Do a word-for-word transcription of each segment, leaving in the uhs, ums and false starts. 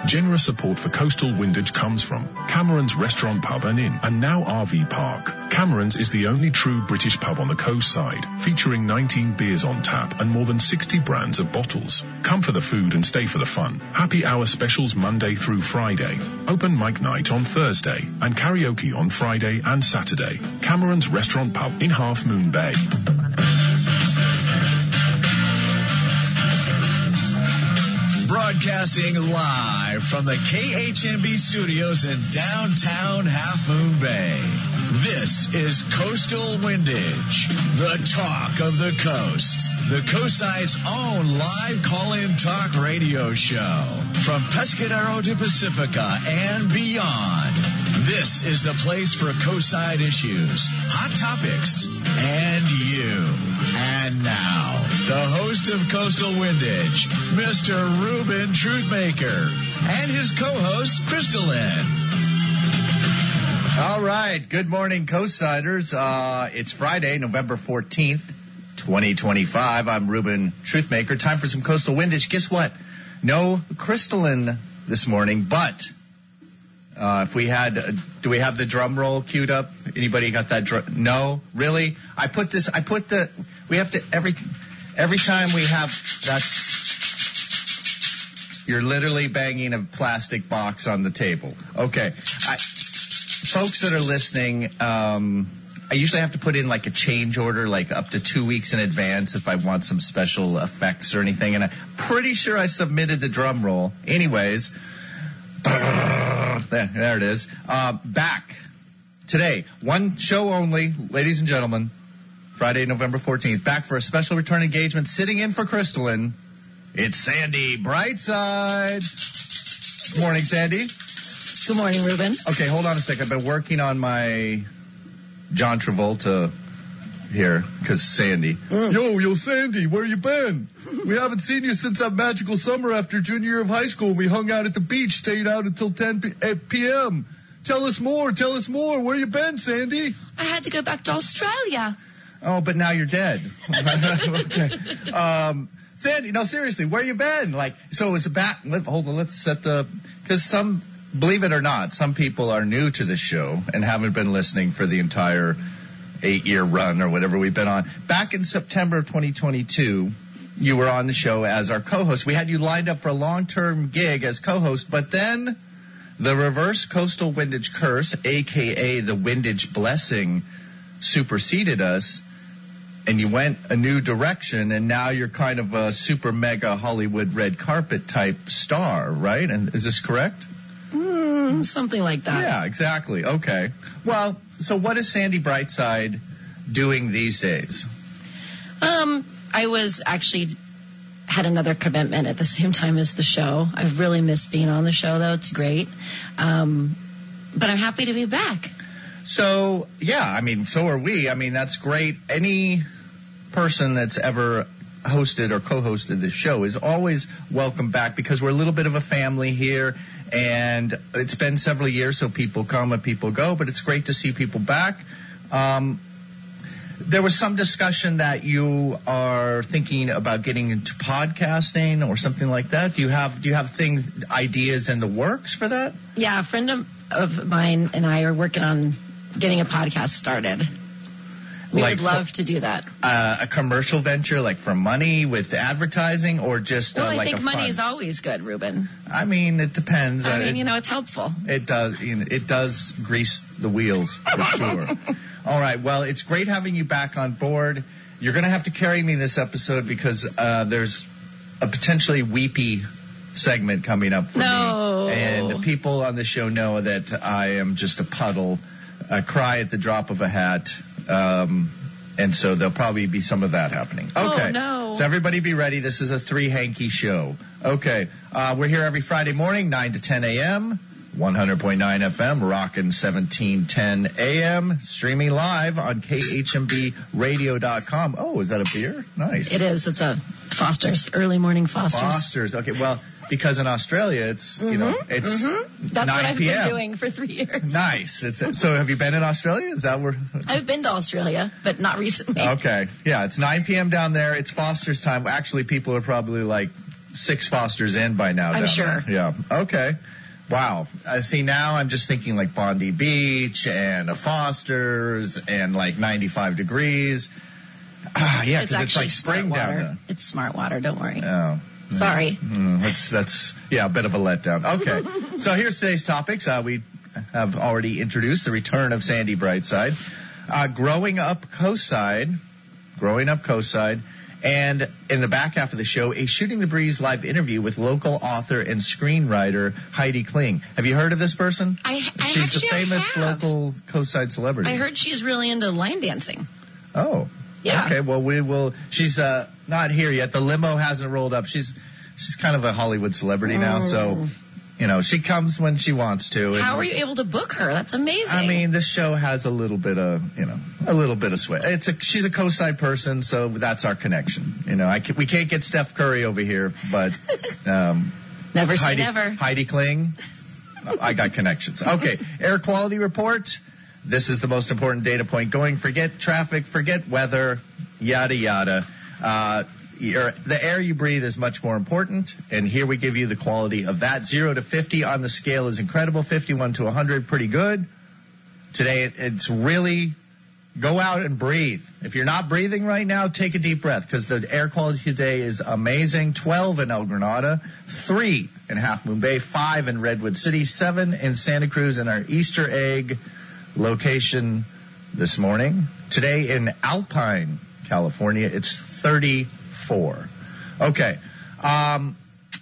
Generous support for Coastal Windage comes from Cameron's Restaurant, Pub and Inn, and now R V Park. Cameron's is the only true British pub on the coast side, featuring nineteen beers on tap and more than sixty brands of bottles. Come for the food and stay for the fun. Happy hour specials Monday through Friday. Open mic night on Thursday and karaoke on Friday and Saturday. Cameron's Restaurant, Pub in Half Moon Bay. Broadcasting live from the K H M B studios in downtown Half Moon Bay. This is Coastal Windage, the talk of the coast. The coastside's own live call-in talk radio show. From Pescadero to Pacifica and beyond. This is the place for coastside issues, hot topics, and you. And now, the host of Coastal Windage, Mister Ruben Truthmaker, and his co-host, Crystalline. All right. Good morning, Coastsiders. Uh, it's Friday, November fourteenth, twenty twenty-five. I'm Ruben Truthmaker. Time for some Coastal Windage. Guess what? No Crystalline this morning, but uh, if we had, uh, do we have the drum roll queued up? Anybody got that drum? No? Really? I put this, I put the, we have to, every, every time we have, that's, you're literally banging a plastic box on the table. Okay. I, folks that are listening, um, I usually have to put in like a change order, like up to two weeks in advance if I want some special effects or anything. And I'm pretty sure I submitted the drum roll. Anyways, there, there it is. Uh, back today, one show only, ladies and gentlemen, Friday, November fourteenth, back for a special return engagement, sitting in for Crystalline. It's Sandy Brightside. Good morning, Sandy. Good morning, Ruben. Okay, hold on a second. I've been working on my John Travolta here, because Sandy. Mm. Yo, yo, Sandy, where you been? We haven't seen you since that magical summer after junior year of high school. We hung out at the beach, stayed out until ten p.m. Tell us more, tell us more. Where you been, Sandy? I had to go back to Australia. Oh, but now you're dead. Okay. Um, Sandy, no, seriously, where you been? Like, so it was a bat. Let, hold on, let's set the, because some, believe it or not, some people are new to the show and haven't been listening for the entire eight-year run or whatever we've been on. Back in September of twenty twenty-two, you were on the show as our co-host. We had you lined up for a long-term gig as co-host, but then the reverse coastal windage curse, a k a the windage blessing, superseded us, and you went a new direction, and now you're kind of a super mega Hollywood red carpet type star, right? And is this correct? Mm, something like that. Yeah, exactly. Okay. Well, so what is Sandy Brightside doing these days? Um, I was actually had another commitment at the same time as the show. I've really missed being on the show, though. It's great. Um, but I'm happy to be back. So, yeah, I mean, so are we. I mean, that's great. Any person that's ever hosted or co-hosted this show is always welcome back, because we're a little bit of a family here, and it's been several years, so people come and people go, but it's great to see people back. Um, there was some discussion that you are thinking about getting into podcasting or something like that. Do you have do you have things, ideas in the works for that? Yeah, a friend of, of mine and I are working on getting a podcast started. We like, would love to do that. Uh, a commercial venture, like for money with advertising, or just uh, well, I like think a money fun? is always good, Ruben. I mean, it depends. I uh, mean, it, you know, it's helpful. It does. You know, it does grease the wheels for sure. All right. Well, it's great having you back on board. You're going to have to carry me this episode because uh, there's a potentially weepy segment coming up for no. me, and people on the show know that I am just a puddle. I cry at the drop of a hat. Um, And so there'll probably be some of that happening. Okay. Oh, no. So everybody be ready. This is a three-hanky show. Okay. Uh, we're here every Friday morning, nine to ten a.m., one hundred point nine F M, rockin' seventeen ten A M, streaming live on K H M B radio dot com. Oh, is that a beer? Nice. It is. It's a Foster's, early morning Foster's. Foster's. Okay. Well, because in Australia, it's, Mm-hmm. you know, it's mm-hmm. That's nine what I've p.m. been doing for three years. Nice. It's, so have you been in Australia? Is that where? I've been to Australia, but not recently. Okay. Yeah, it's nine p.m. down there. It's Foster's time. Actually, people are probably like six Fosters in by now. I'm down sure. there. Yeah. Okay. Wow. I see now I'm just thinking like Bondi Beach and a Foster's and like ninety-five degrees. Ah, yeah, because it's, it's like spring water. down there. It's smart water. Don't worry. Oh. Sorry. Mm, that's, that's, yeah, a bit of a letdown. Okay. So here's today's topics. Uh, we have already introduced the return of Sandy Brightside. Uh, growing up coastside, growing up coastside, and in the back half of the show, a Shooting the Breeze live interview with local author and screenwriter Heidi Kling. Have you heard of this person? I, I She's actually a famous have. local coastside celebrity. I heard she's really into line dancing. Oh. Yeah. Okay, well, we will. She's uh, not here yet. The limo hasn't rolled up. She's she's kind of a Hollywood celebrity now, Mm. so, you know, she comes when she wants to. How and, are you able to book her? That's amazing. I mean, this show has a little bit of, you know, a little bit of sway. It's a, she's a coastside person, so that's our connection. You know, I can, we can't get Steph Curry over here, but um, never say Heidi, never. Heidi Kling, I got connections. Okay, air quality report. This is the most important data point going. Forget traffic, forget weather, yada, yada. Uh, your, the air you breathe is much more important, and here we give you the quality of that. Zero to fifty on the scale is incredible. fifty-one to one hundred, pretty good. Today, it, it's really go out and breathe. If you're not breathing right now, take a deep breath, because the air quality today is amazing. twelve in El Granada, three in Half Moon Bay, five in Redwood City, seven in Santa Cruz, and our Easter egg location this morning. Today in Alpine, California, it's thirty-four. Okay. Um,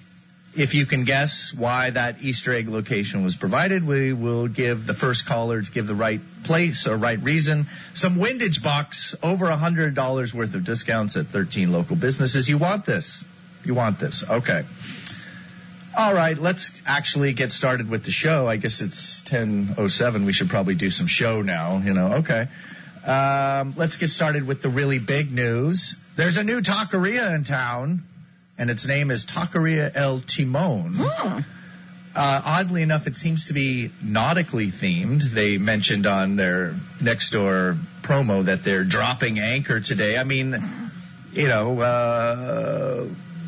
if you can guess why that Easter egg location was provided, we will give the first caller to give the right place or right reason. Some Windage Box, over one hundred dollars worth of discounts at thirteen local businesses. You want this? You want this? Okay. All right, let's actually get started with the show. I guess it's ten oh seven. We should probably do some show now, you know. Okay. Um, let's get started with the really big news. There's a new taqueria in town, and its name is Taqueria El Timon. Hmm. Uh, oddly enough, it seems to be nautically themed. They mentioned on their next door promo that they're dropping anchor today. I mean, you know, uh...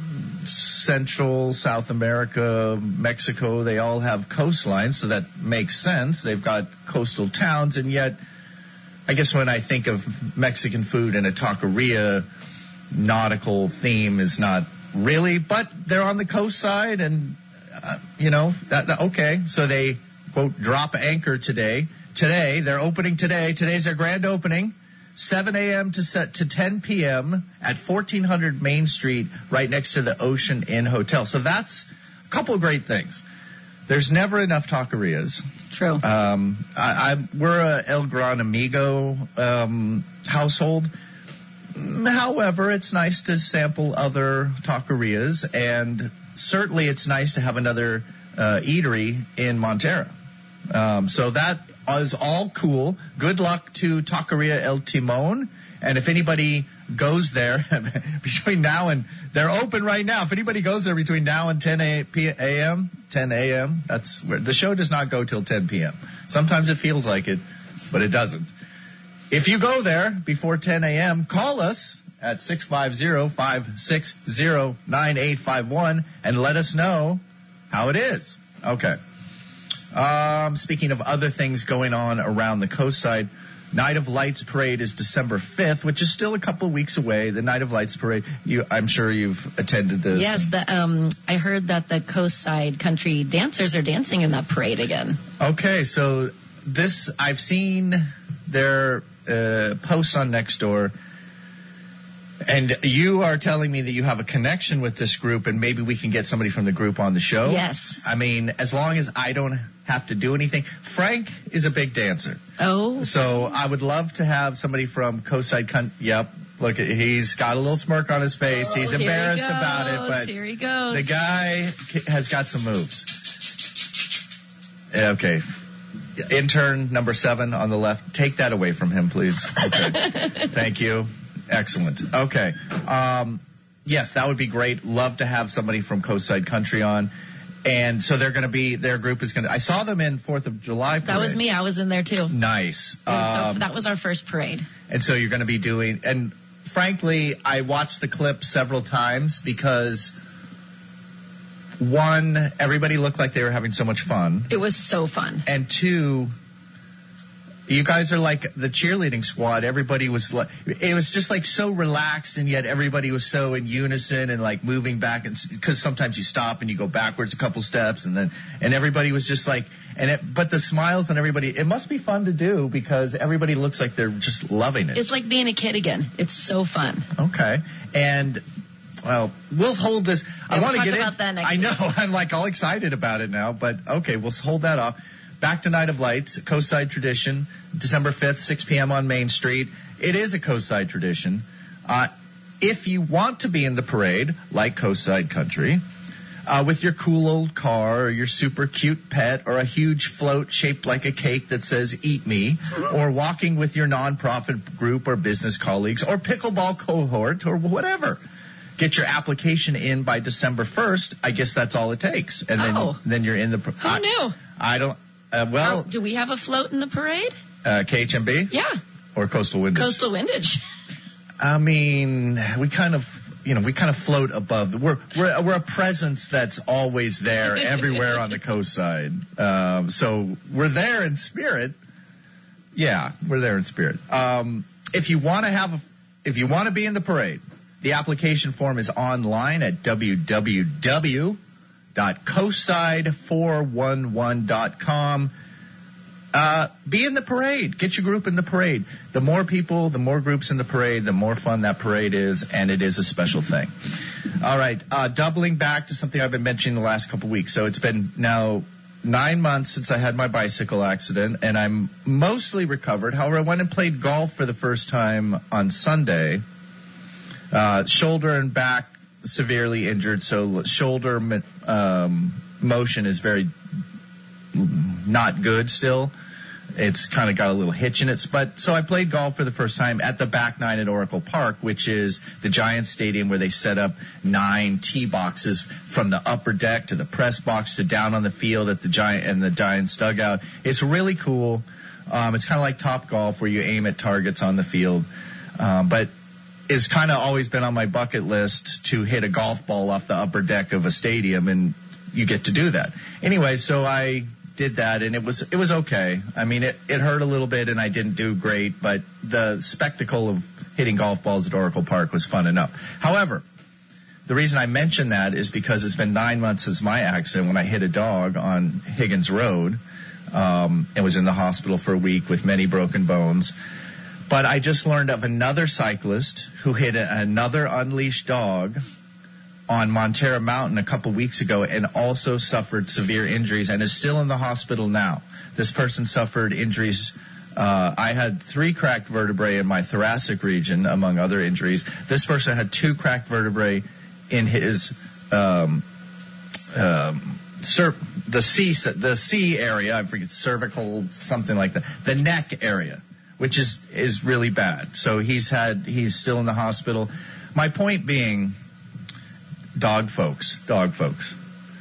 Central, South America, Mexico, they all have coastlines, so that makes sense. They've got coastal towns, and yet, I guess when I think of Mexican food and a taqueria, nautical theme is not really, but they're on the coast side, and, uh, you know, that, that, okay, so they, quote, drop anchor today. Today, they're opening today. Today's their grand opening. seven a.m. to set to ten p.m. at fourteen hundred Main Street, right next to the Ocean Inn Hotel. So that's a couple of great things. There's never enough taquerias. True. Um, I, I, we're a El Gran Amigo um, household. However, it's nice to sample other taquerias, and certainly it's nice to have another uh, eatery in Montera. Um, so that is all cool. Good luck to Taqueria El Timon. And if anybody goes there between now and they're open right now. If anybody goes there between now and ten a.m., ten a.m., that's where the show does not go till ten p.m. Sometimes it feels like it, but it doesn't. If you go there before ten a.m., call us at six five zero, five six zero, nine eight five one and let us know how it is. Okay. Um, speaking of other things going on around the coastside, Night of Lights Parade is December fifth, which is still a couple of weeks away. The Night of Lights Parade, you, I'm sure you've attended this. Yes, the, um, I heard that the coastside country dancers are dancing in that parade again. Okay, so this, I've seen their uh, posts on Nextdoor, and you are telling me that you have a connection with this group, and maybe we can get somebody from the group on the show. Yes. I mean, as long as I don't have to do anything. Frank is a big dancer. Oh. So I would love to have somebody from Coastside Country. Yep. Look, he's got a little smirk on his face. Oh, he's here embarrassed he goes. about it, but here he goes. the guy has got some moves. Okay. Intern number seven on the left. Take that away from him, please. Okay. Thank you. Excellent. Okay. Um, yes, that would be great. Love to have somebody from Coastside Country on. And so they're going to be, their group is going to, I saw them in fourth of July parade. That was me. I was in there too. Nice. And Um, so that was our first parade. and so you're going to be doing, and frankly, I watched the clip several times because one, everybody looked like they were having so much fun. It was so fun. And two, you guys are like the cheerleading squad. Everybody was like, it was just like so relaxed, and yet everybody was so in unison and like moving back. And because sometimes you stop and you go backwards a couple steps, and then and everybody was just like, and it, but the smiles on everybody. It must be fun to do because everybody looks like they're just loving it. It's like being a kid again. It's so fun. Okay, and well, we'll hold this. Yeah, I want to we'll get talk in. about that next I know. week. I'm like all excited about it now, but okay, we'll hold that off. Back to Night of Lights, Coastside Tradition, December fifth, six p.m. on Main Street. It is a Coastside tradition. Uh, if you want to be in the parade, like Coastside Country, uh, with your cool old car or your super cute pet or a huge float shaped like a cake that says "Eat Me," or walking with your nonprofit group or business colleagues or pickleball cohort or whatever, get your application in by December first. I guess that's all it takes, and then Oh. then you're in the. Who I, knew? I don't. Uh, well, Oh, do we have a float in the parade? uh, K H M B Yeah. or Coastal Windage? Coastal Windage. I mean, we kind of, you know, we kind of float above. The, we're we're we're a presence that's always there, everywhere on the coast side. Um, so we're there in spirit. Yeah, we're there in spirit. Um, if you want to have, a, if you want to be in the parade, the application form is online at w w w dot coastside four one one dot com. Uh, be in the parade. Get your group in the parade. The more people, the more groups in the parade, the more fun that parade is, and it is a special thing. All right, uh, doubling back to something I've been mentioning the last couple of weeks. So it's been now nine months since I had my bicycle accident, and I'm mostly recovered. However, I went and played golf for the first time on Sunday. Uh, shoulder and back severely injured, so shoulder um, motion is very not good still. It's kind of got a little hitch in it. But so I played golf for the first time at the back nine at Oracle Park, which is the Giants Stadium where they set up nine tee boxes from the upper deck to the press box to down on the field at the Giant and the Giants dugout. It's really cool. Um, it's kind of like Top Golf where you aim at targets on the field. Um, but it's kind of always been on my bucket list to hit a golf ball off the upper deck of a stadium, and you get to do that. Anyway, so I did that, and it was it was okay. I mean, it, it hurt a little bit, and I didn't do great, but the spectacle of hitting golf balls at Oracle Park was fun enough. However, the reason I mention that is because it's been nine months since my accident when I hit a dog on Higgins Road, um, and was in the hospital for a week with many broken bones. But I just learned of another cyclist who hit a, another unleashed dog on Montera Mountain a couple weeks ago and also suffered severe injuries and is still in the hospital now. This person suffered injuries. Uh, I had three cracked vertebrae in my thoracic region, among other injuries. This person had two cracked vertebrae in his um, um, cer- the C the C area. I forget, cervical, something like that. The neck area, which is is really bad. So he's had he's still in the hospital. My point being, dog folks, dog folks.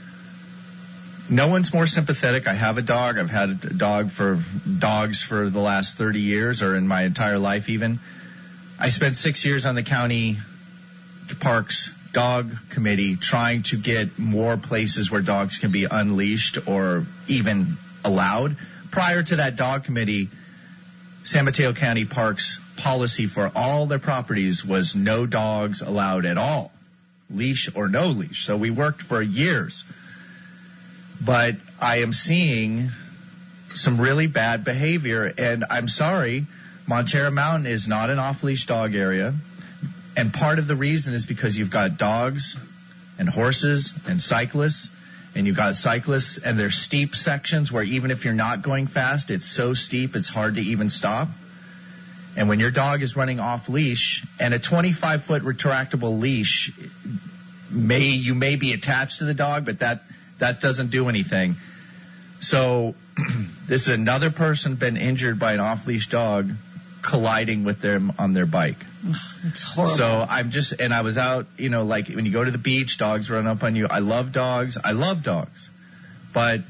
No one's more sympathetic. I have a dog. I've had a dog for dogs for the last thirty years, or in my entire life even. I spent six years on the county parks dog committee trying to get more places where dogs can be unleashed or even allowed. Prior to that dog committee, San Mateo County Parks policy for all their properties was no dogs allowed at all, leash or no leash. So we worked for years. But I am seeing some really bad behavior, and I'm sorry, Montera Mountain is not an off-leash dog area. And part of the reason is because you've got dogs and horses and cyclists, and you've got cyclists and there's steep sections where even if you're not going fast, it's so steep it's hard to even stop. And when your dog is running off leash, and a twenty-five foot retractable leash, may you may be attached to the dog, but that that doesn't do anything. So this is another person been injured by an off leash dog colliding with them on their bike. It's horrible. So I'm just, and I was out, you know, like when you go to the beach, dogs run up on you. I love dogs. I love dogs. But,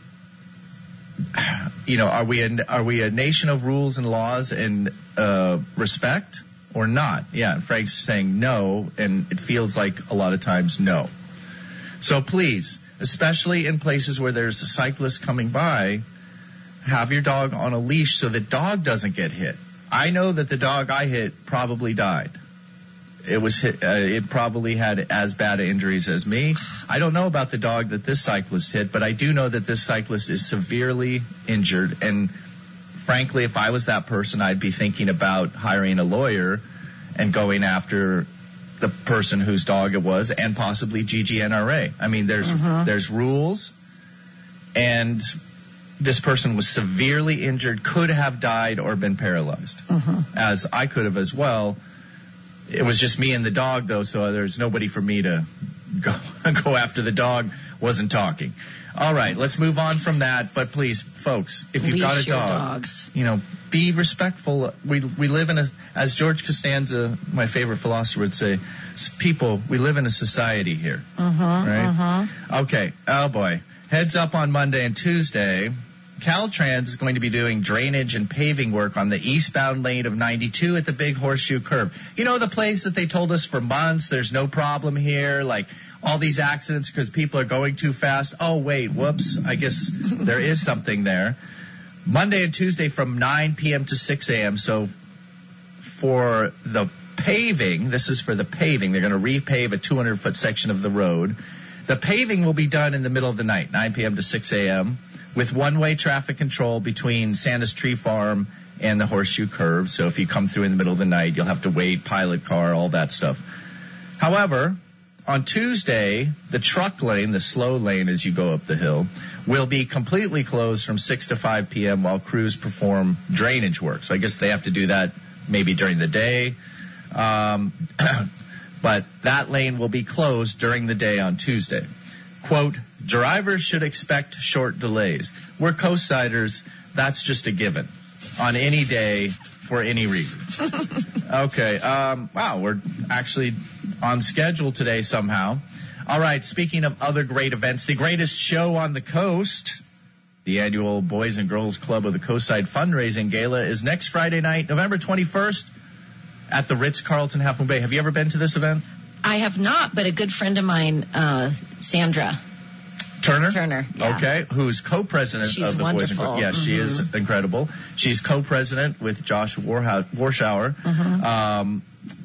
you know, are we a, are we a nation of rules and laws and uh, respect or not? Yeah, and Frank's saying no, and it feels like a lot of times no. So please, especially in places where there's a cyclist coming by, have your dog on a leash so the dog doesn't get hit. I know that the dog I hit probably died. It was hit, uh, it probably had as bad injuries as me. I don't know about the dog that this cyclist hit, but I do know that this cyclist is severely injured. And frankly, if I was that person, I'd be thinking about hiring a lawyer and going after the person whose dog it was, and possibly G G N R A. I mean, there's Mm-hmm. there's rules, and this person was severely injured, could have died or been paralyzed, Mm-hmm. as I could have as well. It was just me and the dog, though, so there's nobody for me to go go after. The dog wasn't talking. All right, let's move on from that. But please, folks, if you've Leash got a your dog, dogs. you know, be respectful. We we live in a, as George Costanza, my favorite philosopher, would say, s- people, we live in a society here. Mm-hmm. Right? Mm-hmm. Okay. Oh boy. Heads up on Monday and Tuesday. Caltrans is going to be doing drainage and paving work on the eastbound lane of ninety-two at the Big Horseshoe Curve. You know, the place that they told us for months, there's no problem here, like all these accidents because people are going too fast. Oh, wait, whoops. I guess there is something there. Monday and Tuesday from nine p.m. to six a.m. So for the paving, this is for the paving. They're going to repave a two hundred foot section of the road. The paving will be done in the middle of the night, nine p.m. to six a.m., with one-way traffic control between Santa's Tree Farm and the Horseshoe Curve. So if you come through in the middle of the night, you'll have to wait, pilot car, all that stuff. However, on Tuesday, the truck lane, the slow lane as you go up the hill, will be completely closed from six to five p.m. while crews perform drainage work. So I guess they have to do that maybe during the day. Um, but that lane will be closed during the day on Tuesday. Quote, drivers should expect short delays. We're coastsiders. That's just a given on any day for any reason. Okay. Um, wow. We're actually on schedule today somehow. All right. Speaking of other great events, the greatest show on the coast, the annual Boys and Girls Club of the Coastside Fundraising Gala, is next Friday night, November twenty-first at the Ritz-Carlton Half Moon Bay. Have you ever been to this event? I have not, but a good friend of mine, uh, Sandra Turner? Turner. Yeah. Okay, who's co-president She's of the Boys and wonderful. Girls. Yes, she Mhm. is incredible. She's co-president with Josh Warhow- Warshauer Mhm. um,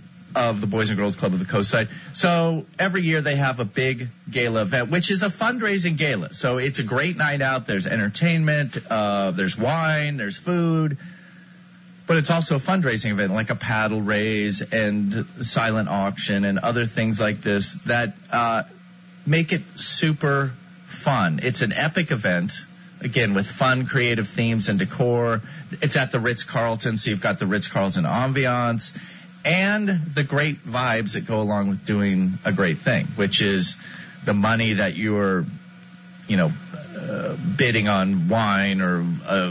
of the Boys and Girls Club of the Coastside. So every year they have a big gala event, which is a fundraising gala. So it's a great night out. There's entertainment, uh, there's wine, there's food. But it's also a fundraising event, like a paddle raise and silent auction and other things like this that uh, make it super fun. It's an epic event, again, with fun, creative themes and decor. It's at the Ritz-Carlton, so you've got the Ritz-Carlton ambiance and the great vibes that go along with doing a great thing, which is the money that you're, you know, uh, bidding on wine or uh,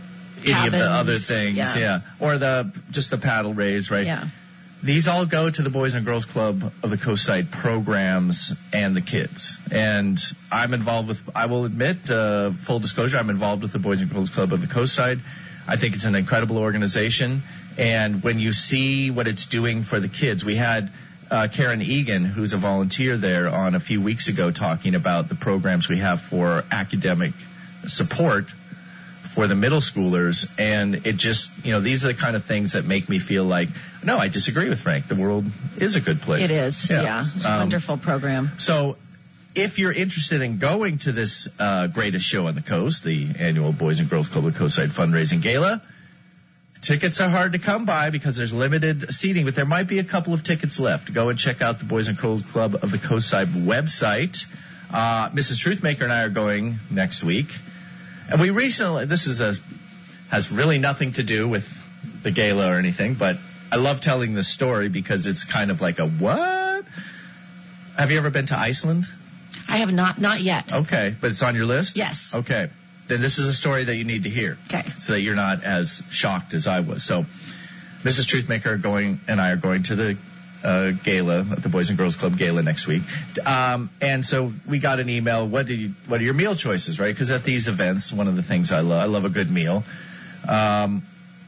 any of the other things, yeah. yeah, or the just the paddle raise, right? Yeah. These all go to the Boys and Girls Club of the Coastside programs and the kids. And I'm involved with, I will admit, uh, full disclosure, I'm involved with the Boys and Girls Club of the Coastside. I think it's an incredible organization. And when you see what it's doing for the kids, we had uh, Karen Egan, who's a volunteer there, on a few weeks ago talking about the programs we have for academic support for the middle schoolers, and it just, you know, these are the kind of things that make me feel like, no, I disagree with Frank. The world is a good place. It is. Yeah. It's a Um, wonderful program. So if you're interested in going to this uh, greatest show on the coast, the annual Boys and Girls Club of Coastside Fundraising Gala, tickets are hard to come by because there's limited seating, but there might be a couple of tickets left. Go and check out the Boys and Girls Club of the Coastside website. Uh, Missus Truthmaker and I are going next week. And we recently, this is a, has really nothing to do with the gala or anything, but I love telling this story because it's kind of like a what? Have you ever been to Iceland? I have not, not yet. Okay, but it's on your list? Yes. Okay. Then this is a story that you need to hear. Okay. So that you're not as shocked as I was. So Missus Truthmaker going and I are going to the uh, gala, the Boys and Girls Club gala next week. Um, and so we got an email. What do you, what are your meal choices, right? Because at these events, one of the things I love, I love a good meal. Um,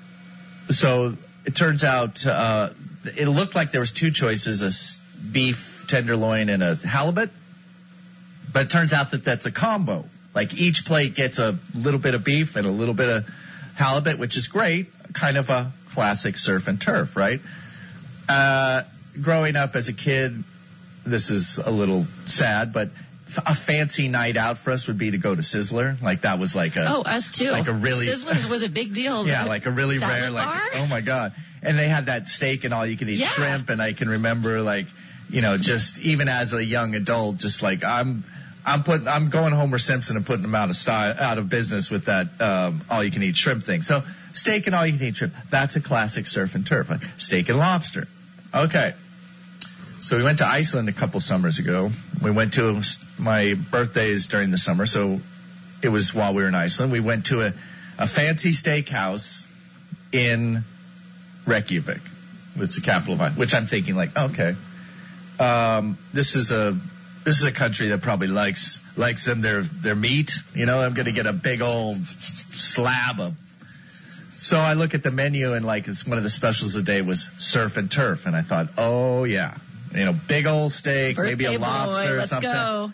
so it turns out, uh, it looked like there was two choices, a s- beef tenderloin and a halibut. But it turns out that that's a combo. Like each plate gets a little bit of beef and a little bit of halibut, which is great. Kind of a classic surf and turf, right? Uh, growing up as a kid, this is a little sad, but a fancy night out for us would be to go to Sizzler. Like that was like a Oh, us too. Like a really Sizzler was a big deal. yeah, The like a really salad rare, like bar? oh my god. And they had that steak and all you could eat Yeah. shrimp, and I can remember like you know just even as a young adult, just like I'm I'm putting I'm going Homer Simpson and putting them out of style, out of business with that um, all you can eat shrimp thing. So steak and all you can eat shrimp. That's a classic surf and turf. Like steak and lobster. Okay. So we went to Iceland a couple summers ago. We went to my birthdays during the summer, so it was while we were in Iceland. We went to a, a fancy steakhouse in Reykjavik, which is the capital of Iceland, which I'm thinking like, okay, um, this is a this is a country that probably likes likes them their their meat. You know, I'm going to get a big old slab of. So I look at the menu and like it's one of the specials of the day was surf and turf, and I thought, oh yeah. You know, big old steak, Birthday maybe a boy, lobster or let's something. Go.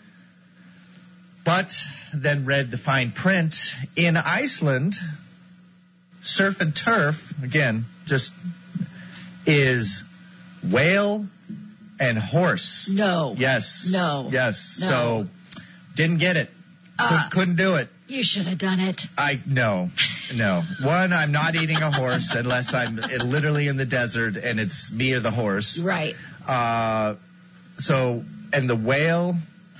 But then read the fine print. In Iceland, surf and turf, again, just is whale and horse. No. Yes. No. Yes. No. So, didn't get it. Uh, Could, couldn't do it. You should have done it. I, no. No. One, I'm not eating a horse unless I'm literally in the desert and it's me or the horse. Right. Uh, so, and the whale.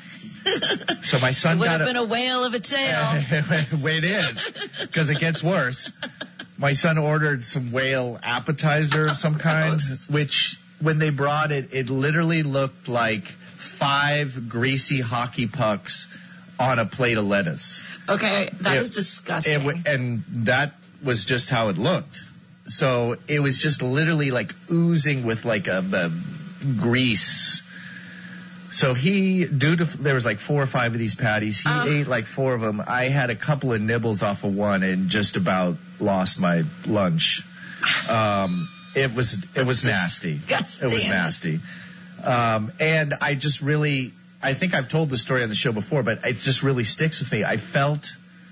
So my son It would got have a, been a whale of a tail. it is, because it gets worse. My son ordered some whale appetizer of some kind, which when they brought it, it literally looked like five greasy hockey pucks on a plate of lettuce. Okay, that It- is disgusting. It, w- and that was just how it looked. So it was just literally like oozing with like a, a grease. So he, due to, there was like four or five of these patties. He Uh. ate like four of them. I had a couple of nibbles off of one and just about lost my lunch. Um, it was, it was nasty. Disgusting. It was nasty. Um, and I just really, I think I've told the story on the show before, but it just really sticks with me. I felt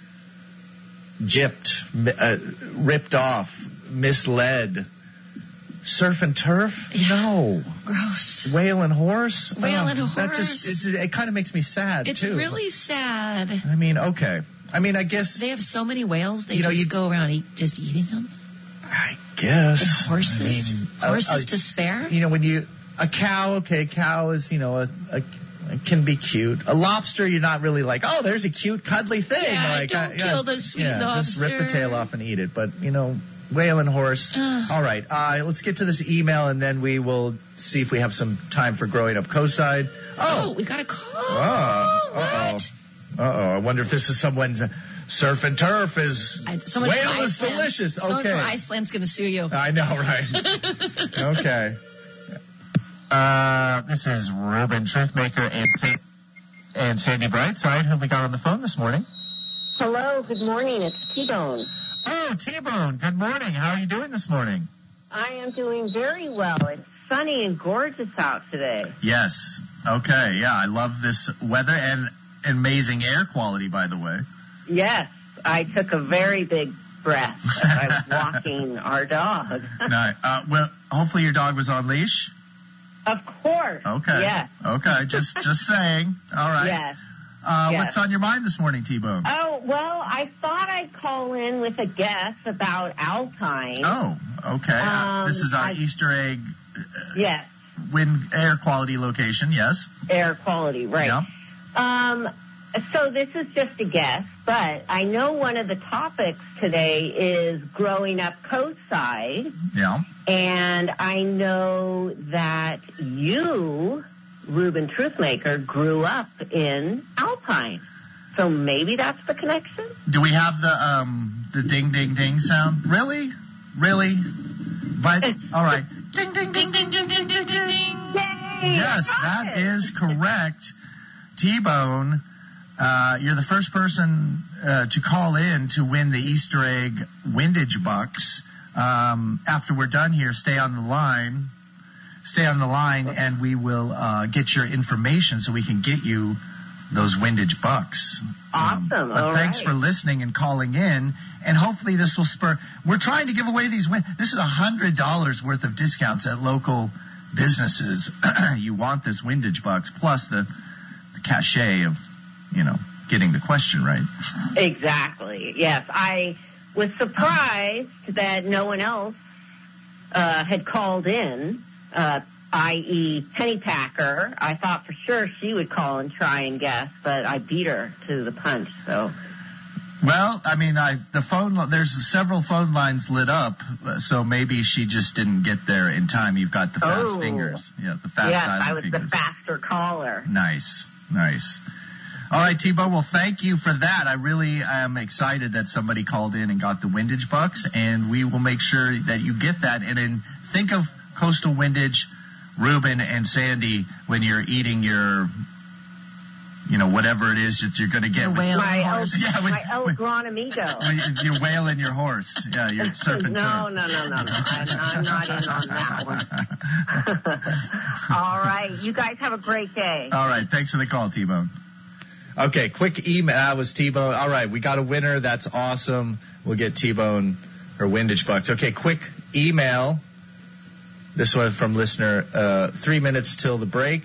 gypped, uh, ripped off, misled. Surf and turf? No. Gross. Whale and horse? Whale Oh, and That horse. just, it, it kind of makes me sad, It's too. really sad. I mean, okay. I mean, I guess, They have so many whales, they You know, just you- go around eat, just eating them. I guess. And horses? I mean, horses uh, to spare? You know, when you, a cow, okay, a cow is, you know, a, a it can be cute. A lobster, you're not really like, oh, there's a cute, cuddly thing. Yeah, like, don't uh, kill the sweet yeah, just rip the lobster. tail off and eat it. But, you know, whale and horse. Ugh. All right, uh, let's get to this email, and then we will see if we have some time for growing up coastside. Oh, Oh, we got a call. Oh, uh-oh. What? uh-oh. I wonder if this is someone's surf and turf is, I, someone from whale is Iceland. delicious. Someone Okay. from Iceland's going to sue you. I know, right? Okay. Uh, this is Ruben Truthmaker and Sa- and Sandy Brightside, who we got on the phone this morning. Hello, good morning. It's T-Bone. Oh, T-Bone, good morning. How are you doing this morning? I am doing very well. It's sunny and gorgeous out today. Yes. Okay, yeah, I love this weather and amazing air quality, by the way. Yes, I took a very big breath as I was walking our dog. No, uh, well, hopefully your dog was on leash. Of course. Okay. Yes. Okay, just just saying. All right. Yes. Uh, yes. What's on your mind this morning, T-Bone? Oh, well, I thought I'd call in with a guess about Alpine. Oh, okay. Um, this is our I- Easter egg Yes, wind air quality location. Yes. air quality, right. Yeah. Um, so this is just a guess, but I know one of the topics today is growing up coastside. Yeah. And I know that you, Ruben Truthmaker, grew up in Alpine. So maybe that's the connection? Do we have the um the ding ding ding sound? Really? Really? But all right. Ding ding ding ding ding ding ding ding. Yay! Yes, I got that it. is correct. T-Bone, uh, you're the first person uh, to call in to win the Easter egg windage bucks. Um, after we're done here, stay on the line. Stay on the line, and we will uh, get your information so we can get you those Windage bucks. Awesome. Um, but All thanks right. for listening and calling in. And hopefully this will spur. We're trying to give away these. Win- this is one hundred dollars worth of discounts at local businesses. You want this Windage bucks plus the, the cachet of, you know, getting the question right. Exactly. Yes. I was surprised that no one else uh, had called in, uh, that is. Penny Packer. I thought for sure she would call and try and guess, but I beat her to the punch, so. Well, I mean, I the phone. There's several phone lines lit up, so maybe she just didn't get there in time. You've got the fast Oh. fingers, yeah, the fast. Yes, dialing I was fingers. the faster caller. Nice, nice. All right, T-Bone. Well, thank you for that. I really am excited that somebody called in and got the Windage bucks, and we will make sure that you get that. And then think of Coastal Windage, Ruben, and Sandy when you're eating your, you know, whatever it is that you're going to get. Your with- whale My El, horse. Yeah, with- my El with- Gran Amigo. when you- You're whaling your horse. Yeah, you're surfing. No, no, no, no, no. I'm, I'm not in on that one. All right. You guys have a great day. All right. Thanks for the call, T-Bone. Okay, quick email. That was T-Bone. All right, we got a winner. That's awesome. We'll get T-Bone or Windage bucks. Okay, quick email. This one from listener, uh, three minutes till the break.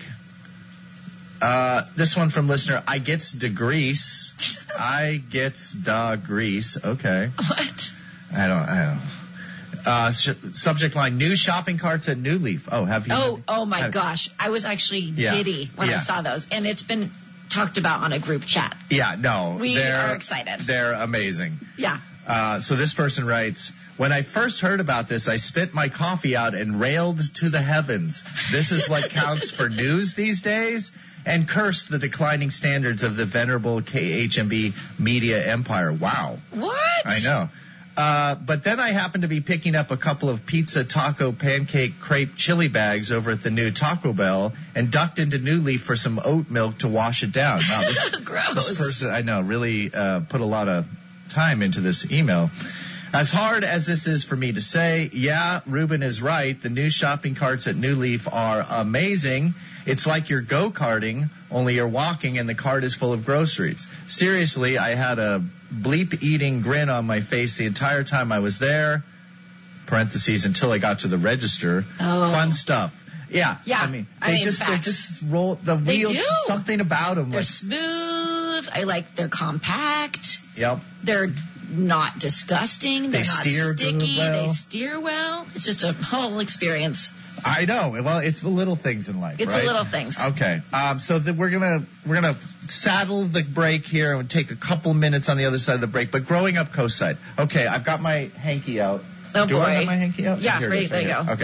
Uh, this one from listener, I gets de grease. I gets da grease. Okay. What? I don't, I don't. Uh, sh- subject line, new shopping carts at New Leaf. Oh, have you? Oh, oh my have- gosh. I was actually Yeah. giddy when Yeah. I saw those. And it's been talked about on a group chat. Yeah, no. We they're, are excited. They're amazing. Yeah. Uh, so this person writes, when I first heard about this, I spit my coffee out and railed to the heavens. This is what counts for news these days? And cursed the declining standards of the venerable K H M B media empire. Wow. What? I know. Uh, but then I happened to be picking up a couple of pizza, taco, pancake, crepe, chili bags over at the new Taco Bell and ducked into New Leaf for some oat milk to wash it down. Wow, this, Gross. this person, I know, really uh, put a lot of time into this email. As hard as this is for me to say, yeah, Ruben is right. The new shopping carts at New Leaf are amazing. It's like you're go-karting, only you're walking and the cart is full of groceries. Seriously, I had a bleep-eating grin on my face the entire time I was there, parentheses, until I got to the register. Oh. Fun stuff. Yeah. Yeah, I mean, I they mean, just, they facts. just roll the They wheels, do. something about them. They're Like, smooth. I like they're compact. yep. They're not disgusting. They're They not steer sticky. well. They steer well. It's just a whole experience. I know. Well, it's the little things in life, It's right? the little things. Okay. Um, so the, we're gonna we're gonna saddle the break here and take a couple minutes on the other side of the break. But growing up coastside. Okay, I've got my hanky out. Oh, Do boy. I have my hanky out? Yeah, Here it ready, is, right there you here. go. Okay.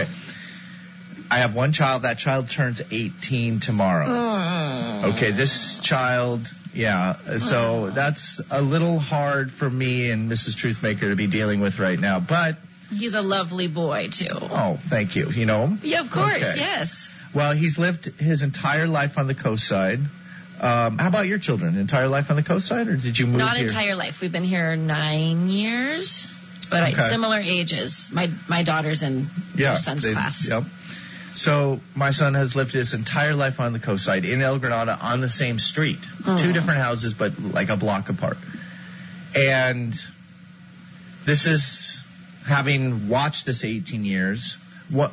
I have one child. That child turns eighteen tomorrow. Mm. Okay, this child, yeah. So that's a little hard for me and Missus Truthmaker to be dealing with right now. But, He's a lovely boy, too. oh, thank you. You know him? Yeah, of course, Okay. yes. Well, he's lived his entire life on the coast side. Um, how about your children? Entire life on the coast side, or did you move Not here? entire life. We've been here nine years, but Okay. I, similar ages. My my daughter's in Yeah, your son's they- class. Yep. So my son has lived his entire life on the coast side in El Granada on the same street. Oh. Two different houses, but like a block apart. And this is, having watched this eighteen years, what,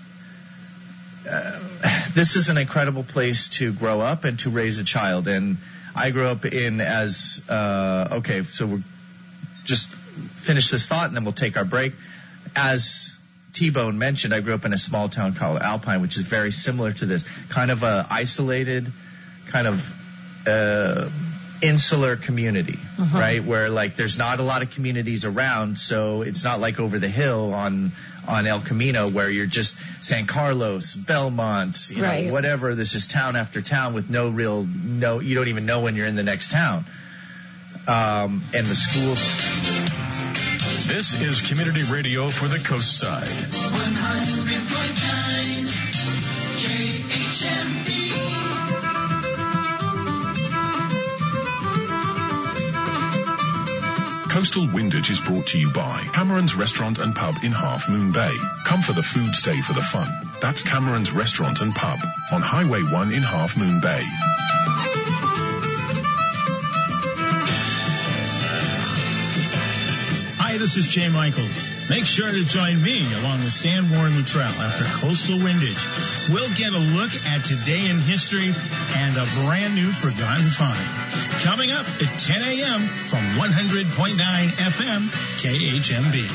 uh, this is an incredible place to grow up and to raise a child. And I grew up in as, uh, okay, so we'll just finish this thought and then we'll take our break. As T-Bone mentioned, I grew up in a small town called Alpine, which is very similar to this. Kind of a isolated, kind of uh, insular community, Uh-huh. right? Where like there's not a lot of communities around, so it's not like over the hill on on El Camino where you're just San Carlos, Belmont, you Right. know, whatever. There's just town after town with no real no. You don't even know when you're in the next town. Um, and the schools. This is Community Radio for the Coast Side. one hundred point nine K H M B. Coastal Windage is brought to you by Cameron's Restaurant and Pub in Half Moon Bay. Come for the food, stay for the fun. That's Cameron's Restaurant and Pub on Highway one in Half Moon Bay. Hi, this is Jay Michaels. Make sure to join me along with Stan Warren Luttrell after Coastal Windage. We'll get a look at today in history and a brand new forgotten find. Coming up at ten a.m. from one hundred point nine F M K H M B.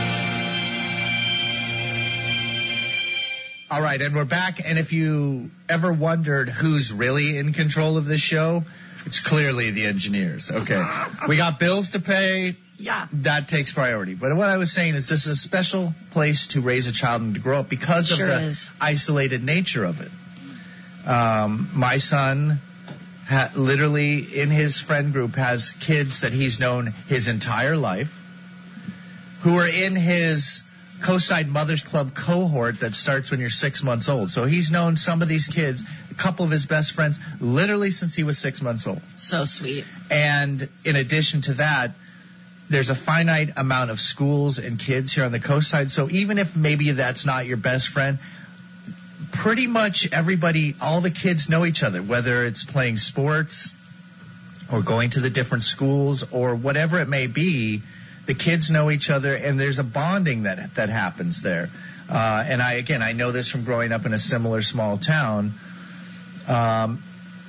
All right, and we're back. And if you ever wondered who's really in control of this show, it's clearly the engineers. Okay. We got bills to pay. Yeah. That takes priority. But what I was saying is this is a special place to raise a child and to grow up because Sure of the is. isolated nature of it. Um, my son ha- literally in his friend group has kids that he's known his entire life who are in his Coastside Mothers Club cohort that starts when you're six months old. So he's known some of these kids, a couple of his best friends, literally since he was six months old. So sweet. And in addition to that, there's a finite amount of schools and kids here on the coast side. So even if maybe that's not your best friend, pretty much everybody, all the kids know each other, whether it's playing sports or going to the different schools or whatever it may be. The kids know each other, and there's a bonding that that happens there. Uh, and I, again, I know this from growing up in a similar small town. Um,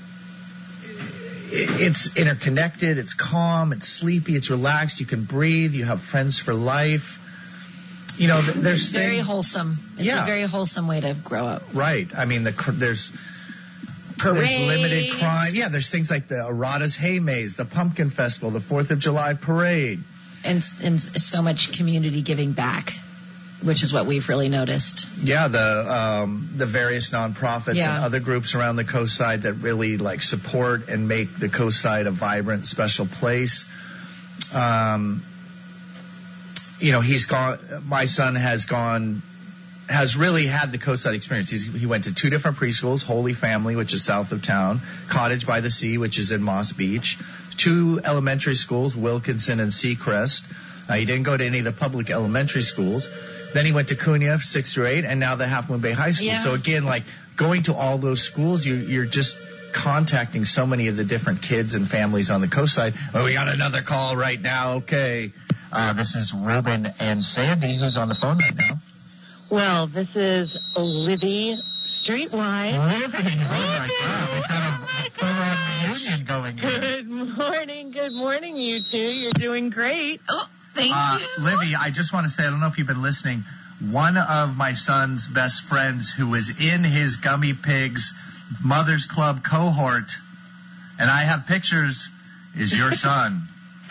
It's interconnected, it's calm, it's sleepy, it's relaxed, you can breathe, you have friends for life. You know, th- there's It's very things- wholesome. It's Yeah. a very wholesome way to grow up. Right. I mean, the cr- there's Parades. there's limited crime. Yeah, there's things like the Arata's Hay Maze, the Pumpkin Festival, the Fourth of July Parade. And, and so much community giving back, which is what we've really noticed. Yeah, the um, the various nonprofits Yeah. and other groups around the coast side that really like support and make the coast side a vibrant, special place. Um, you know, he's gone. My son has gone, has really had the coast side experience. He's, he went to two different preschools: Holy Family, which is south of town; Cottage by the Sea, which is in Moss Beach; two elementary schools, Wilkinson and Seacrest. Uh, he didn't go to any of the public elementary schools. Then he went to Cunha, six through eight, and now the Half Moon Bay High School. Yeah. So again, like going to all those schools, you, you're just contacting so many of the different kids and families on the coast side. Oh, we got another call right now. Okay. Uh, this is Ruben and Sandy, who's on the phone right now. Well, this is Livy Streetwise. Livy, oh my God, we got a full-on reunion going here. Good morning, good morning, you two. You're doing great. Oh, thank Uh, you. Livy, I just want to say, I don't know if you've been listening, one of my son's best friends who was in his Gummy Pigs Mothers Club cohort, and I have pictures, is your son.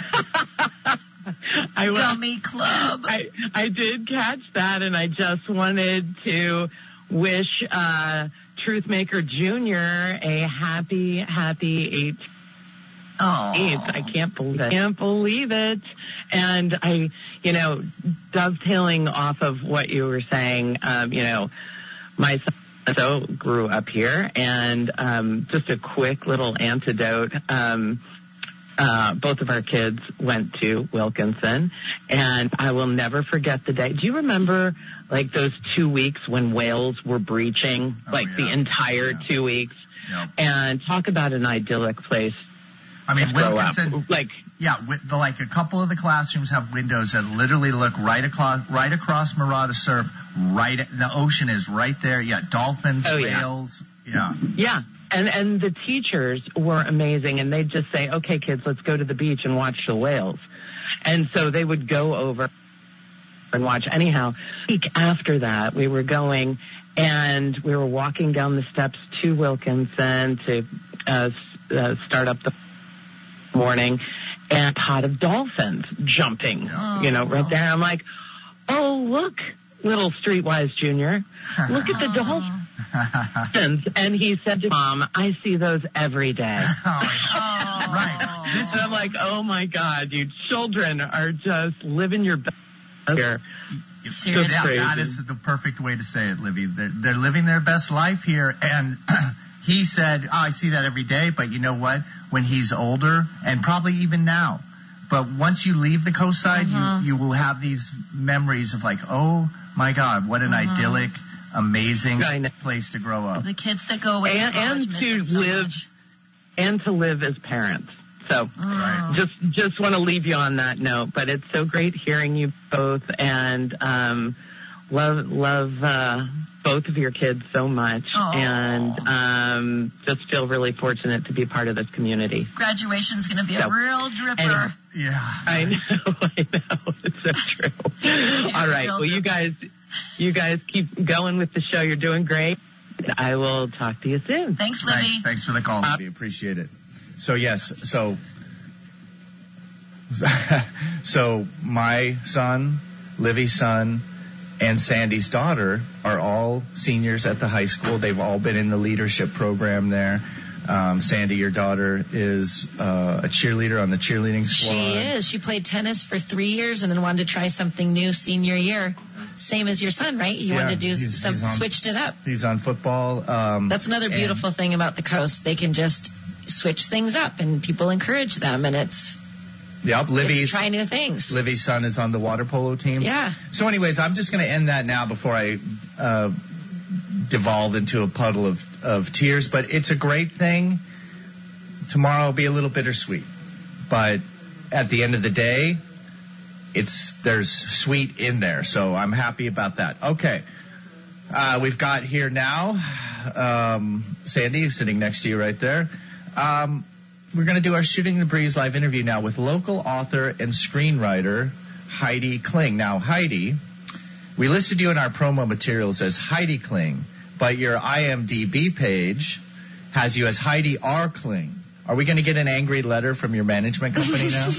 I was, Gummy Club. I, I did catch that, and I just wanted to wish uh, Truthmaker Junior a happy, happy eighth. Oh. I can't believe it. Can't believe it. And I, you know, dovetailing off of what you were saying, um, you know, my son so grew up here, and um, just a quick little antidote. Um, uh, both of our kids went to Wilkinson, and I will never forget the day. Do you remember, like, those two weeks when whales were breaching, Oh, like yeah. the entire Yeah. two weeks? Yep. And talk about an idyllic place. I mean, Grow up. Wilkinson, Like, yeah, with the, like a couple of the classrooms have windows that literally look right across, right across Marada Surf, right, the ocean is right there. Yeah, dolphins, Oh, yeah. whales, yeah. yeah. And and the teachers were amazing, and they'd just say, okay, kids, let's go to the beach and watch the whales. And so they would go over and watch. Anyhow, a week after that, we were going, and we were walking down the steps to Wilkinson to uh, s- uh, start up the morning, and a pod of dolphins jumping, Oh. you know, right there. I'm like, oh, look, little Streetwise Junior, look at the dolphins. And he said to Mom, I see those every day. Right. This and I'm like, oh my God, you children are just living your best here. Seriously. Yeah, crazy. that is the perfect way to say it, Livy. They're, they're living their best life here. And he said, oh, I see that every day, but you know what? When he's older, and probably even now, but once you leave the coast side, Mhm. you, you will have these memories of like, oh my God, what an Mhm. idyllic, amazing I know. place to grow up. The kids that go away And, to college and miss to it so live much. and to live as parents. So just just want to leave you on that note. But it's so great hearing you both, and um, love love uh, both of your kids so much, Aww. and um, just feel really fortunate to be part of this community. Graduation's going to be a So- real dripper. and- Yeah. I know, I know. It's so true. All right. Well, you guys, you guys keep going with the show. You're doing great. I will talk to you soon. Thanks, Libby. Thanks, thanks for the call, Uh, Libby. Appreciate it. So yes, so So my son, Livy's son, and Sandy's daughter are all seniors at the high school. They've all been in the leadership program there. Um, Sandy, your daughter, is uh, a cheerleader on the cheerleading squad. She is. She played tennis for three years and then wanted to try something new senior year. Same as your son, right? He Yeah, wanted to do he's- some, he's on- switched it up. He's on football. Um, That's another and- beautiful thing about the coast. They can just switch things up, and people encourage them, and it's, Yep, it's Livy's, try new things. Livy's son is on the water polo team. Yeah. So anyways, I'm just going to end that now before I uh, devolve into a puddle of, of tears. But it's a great thing. Tomorrow will be a little bittersweet. But at the end of the day, it's there's sweet in there. So I'm happy about that. Okay. Uh, we've got here now um, Sandy sitting next to you right there. Um, we're going to do our Shooting the Breeze live interview now with local author and screenwriter Heidi Kling. Now, Heidi, we listed you in our promo materials as Heidi Kling, but your I M D B page has you as Heidi R. Kling. Are we going to get an angry letter from your management company now?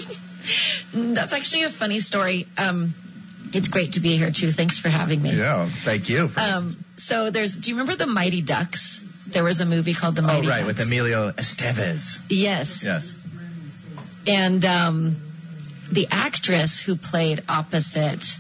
That's actually a funny story. Um, it's great to be here, too. Thanks for having me. Yeah, thank you. For Um, so there's, do you remember the Mighty Ducks? There was a movie called The oh, Mighty right, Ducks. with Emilio Estevez. Yes. Yes. And um, the actress who played opposite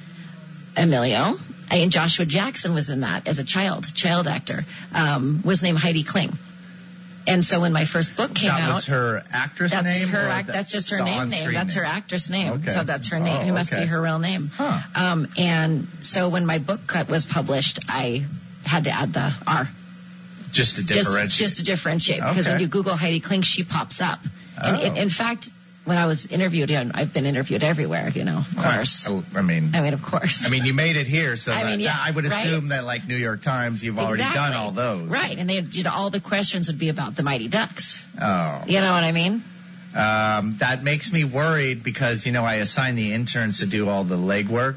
Emilio, and Joshua Jackson was in that as a child, child actor, um, was named Heidi Kling. And so when my first book came that out, was her actress that's name? her or act, the- that's just her the name name. on-screen That's her actress name. Okay. So that's her name. Oh, it must okay. be her real name. Huh. Um, and so when my book cut was published, I had to add the R. Just to Just, differentiate. just to differentiate, because Okay. when you Google Heidi Kling, she pops up. And Oh. in, in fact, when I was interviewed, and I've been interviewed everywhere, you know, of course. I, I mean, I mean, of course. I mean, you made it here, so I that, mean, yeah, I would right? assume that, like New York Times, you've already Exactly. done all those. Right, and they, you know, all the questions would be about the Mighty Ducks. Oh. You know what I mean? Um, that makes me worried because, you know, I assign the interns to do all the legwork.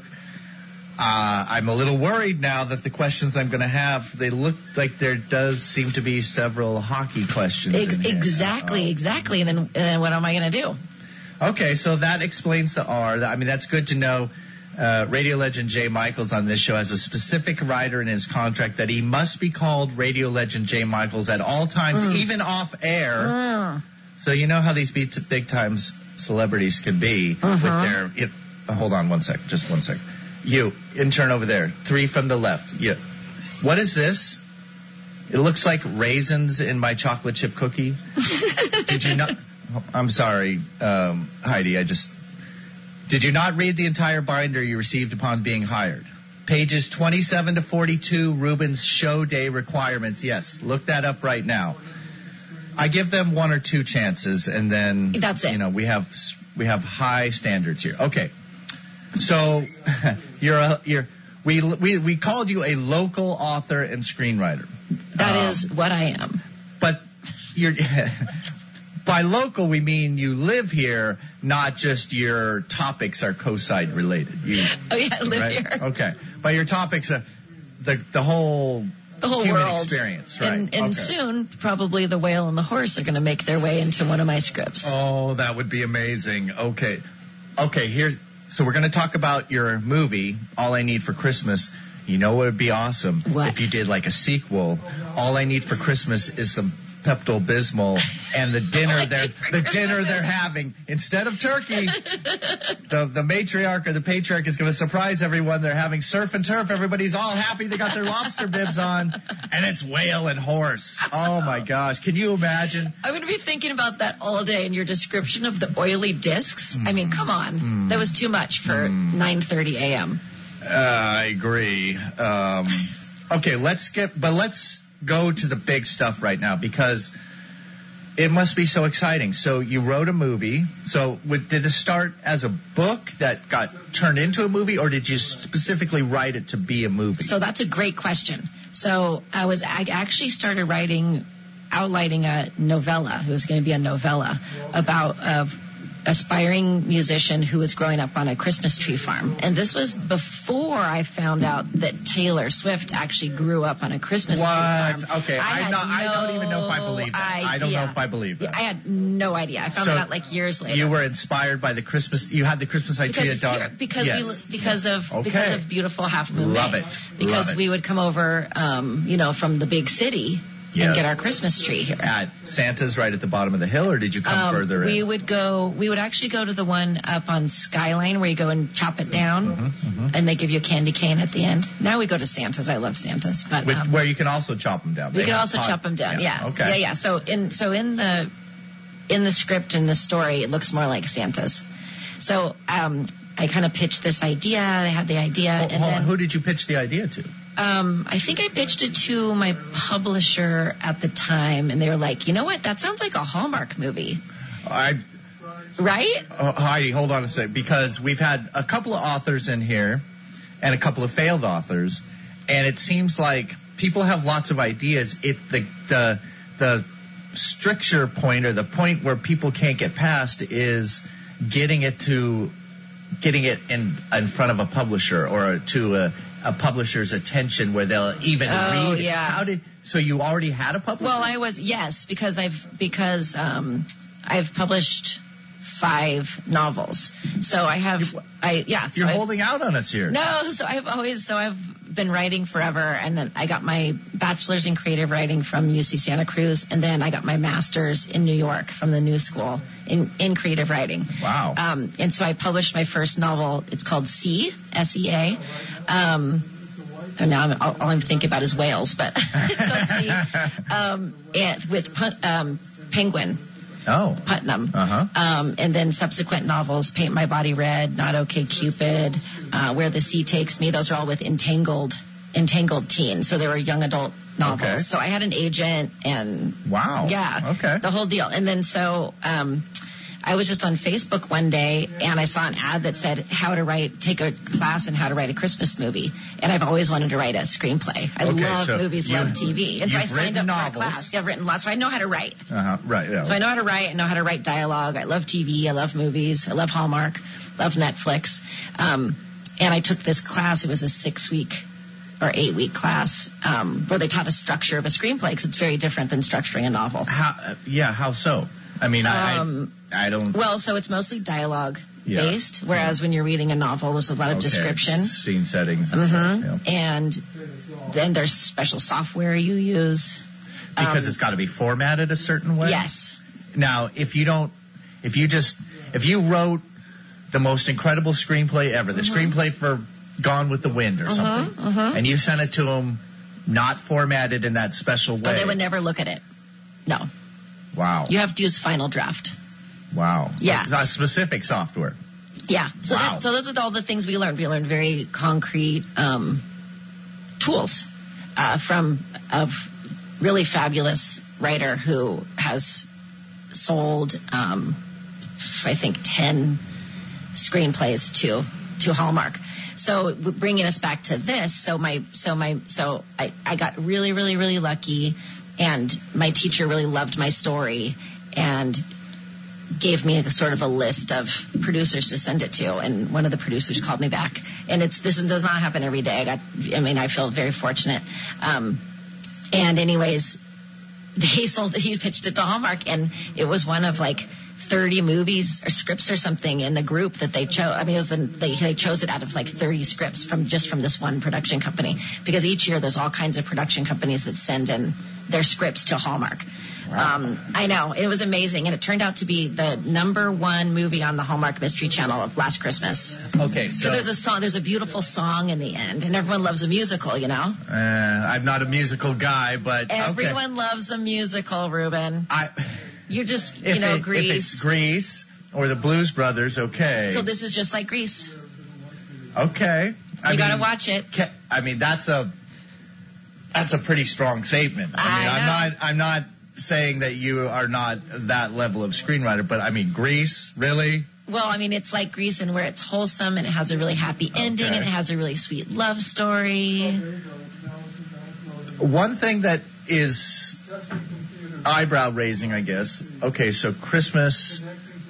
Uh, I'm a little worried now that the questions I'm going to have, they look like there does seem to be several hockey questions Ex- in here. exactly, Oh. exactly. And then, and then what am I going to do? Okay, so that explains the R. I mean, that's good to know. Uh, radio legend Jay Michaels on this show has a specific rider in his contract that he must be called radio legend Jay Michaels at all times, Mm. even off air. Mm. So you know how these big, big times celebrities can be Uh-huh. with their. It, uh, hold on one sec, just one sec. You intern over there, three from the left. Yeah. What is this? It looks like raisins in my chocolate chip cookie. Did you not? I'm sorry, um, Heidi. I just. Did you not read the entire binder you received upon being hired? Pages twenty-seven to forty-two, Rubin's show day requirements. Yes, look that up right now. I give them one or two chances, and then That's it. You know, we have we have high standards here. Okay, so you're a you're we we we called you a local author and screenwriter. That Um, is what I am. But you're by local we mean you live here, not just your topics are coastside related. You, Oh, yeah, I live right? here. Okay, but your topics are the the whole The whole human world. experience, right? And, and Okay. soon, probably the whale and the horse are going to make their way into one of my scripts. Oh, that would be amazing. Okay. Okay, here. So we're going to talk about your movie, All I Need for Christmas. You know what would be awesome? What? If you did like a sequel. All I Need for Christmas is some Pepto-Bismol and the dinner they're the dinner they're having instead of turkey. the the matriarch or the patriarch is going to surprise everyone. They're having surf and turf. Everybody's all happy. They got their lobster bibs on, and it's whale and horse. Oh my gosh! Can you imagine? I'm going to be thinking about that all day. And your description of the oily discs. I mean, come on. That was too much for nine thirty a.m. Uh, I agree. Um, okay, let's get, but let's go to the big stuff right now because It must be so exciting. So you wrote a movie. So w- did it start as a book that got turned into a movie, or did you specifically write it to be a movie? So that's a great question. So I was I actually started writing, outlining a novella. It was going to be a novella about a aspiring musician who was growing up on a Christmas tree farm. And this was before I found out that Taylor Swift actually grew up on a Christmas what? tree farm. Okay, I, I, not, no I don't even know if I believe that. Idea. I don't know if I believe that. I had no idea. I found so it out like years later. You were inspired by the Christmas. You had the Christmas idea because done. here, because yes. we because of Okay. because of beautiful Half Moon Love Bay. it. Because Love it. we would come over, um, you know, from the big city Yes. and get our Christmas tree here. At Santa's right at the bottom of the hill, or did you come Um, further we in? would go. We would actually go to the one up on Skyline where you go and chop it down, Mhm, mhm. and they give you a candy cane at the end. Now we go to Santa's. I love Santa's, but With, um, where you can also chop them down. we They can have also pot- chop them down. Yeah. Okay. Yeah, yeah. So in so in the in the script in the story, it looks more like Santa's. So um, I kind of pitched this idea. I had the idea, Hold- and hold on. then Who did you pitch the idea to? um, I think I pitched it to my publisher at the time, and they were like, you know what? That sounds like a Hallmark movie, I right? Oh, Heidi, hold on a sec, because we've had a couple of authors in here and a couple of failed authors, and it seems like people have lots of ideas. It the the the stricture point, or the point where people can't get past, is getting it to getting it in in front of a publisher, or to a, a publisher's attention where they'll even Oh, read it. yeah. How did so you already had a publisher? Well, I was yes, because I've because um, I've published five novels, so I have I yeah. So You're I've- holding out on us here. No, so I've always so I've been writing forever, and then I got my bachelor's in creative writing from U C Santa Cruz, and then I got my master's in New York from the New School in in creative writing. Wow. Um, and so I published my first novel. It's called C, S E A. Um, and now I'm, all, all I'm thinking about is whales, but it's called C. Um, and with Pun- um, Penguin. Oh. Putnam. Uh-huh. Um, and then subsequent novels, Paint My Body Red, Not Okay Cupid, uh, Where the Sea Takes Me. Those are all with entangled, entangled teens. So they were young adult novels. Okay. So I had an agent and Wow. yeah, Okay. the whole deal. And then so, um, I was just on Facebook one day and I saw an ad that said how to write, take a class in how to write a Christmas movie. And I've always wanted to write a screenplay. I Okay, love so movies, you- love T V. And so I you've signed up written for a novels. class. Yeah, I've written lots. So I know how to write. Uh-huh. Right. Yeah. So I know how to write. I know how to write dialogue. I love T V. I love movies. I love Hallmark. Love Netflix. Um, and I took this class. It was a six-week or eight-week class um, where they taught a structure of a screenplay because it's very different than structuring a novel. How? uh, Yeah. How so? I mean, I, Um, I, I don't. Well, so it's mostly dialogue Yeah. based, whereas when you're reading a novel, there's a lot of okay, description. scene settings, and Mhm. stuff. Yeah. And then there's special software you use. Because Um, it's got to be formatted a certain way. Yes. Now, if you don't, if you just, if you wrote the most incredible screenplay ever, the Mm-hmm. screenplay for Gone with the Wind or something, mhm. and you sent it to them, not formatted in that special way. But they would never look at it. No. Wow. You have to use Final Draft. Wow. Yeah. A specific software. Yeah. So Wow. that, so those are all the things we learned. We learned very concrete um, tools uh, from a really fabulous writer who has sold, um, I think, ten screenplays to to Hallmark. So bringing us back to this, so my so my so I, I got really really really lucky, and my teacher really loved my story and gave me a sort of a list of producers to send it to, and one of the producers called me back. And it's this does not happen every day. I got, I mean, I feel very fortunate. Um, and anyways, they sold it. He pitched it to Hallmark, and it was one of like thirty movies or scripts or something in the group that they chose. I mean, it was the, they, they chose it out of like thirty scripts from just from this one production company, because each year there's all kinds of production companies that send in their scripts to Hallmark. Wow. Um, I know, it was amazing, and it turned out to be the number one movie on the Hallmark Mystery Channel of last Christmas. Okay, So so there's a song, there's a beautiful song in the end, and everyone loves a musical, you know. uh, I'm not a musical guy, but Everyone okay. loves a musical, Ruben. I, You just, if you know, it, Grease. If it's Grease or the Blues Brothers, okay. So this is just like Grease. Okay. I You gotta mean, watch it. ca- I mean, that's a that's a pretty strong statement. I mean, I I'm know. not I'm not saying that you are not that level of screenwriter, but I mean, Grease, really? Well, I mean, it's like Grease, and where it's wholesome and it has a really happy ending Okay. and it has a really sweet love story. One thing that is eyebrow raising, I guess. Okay, so Christmas,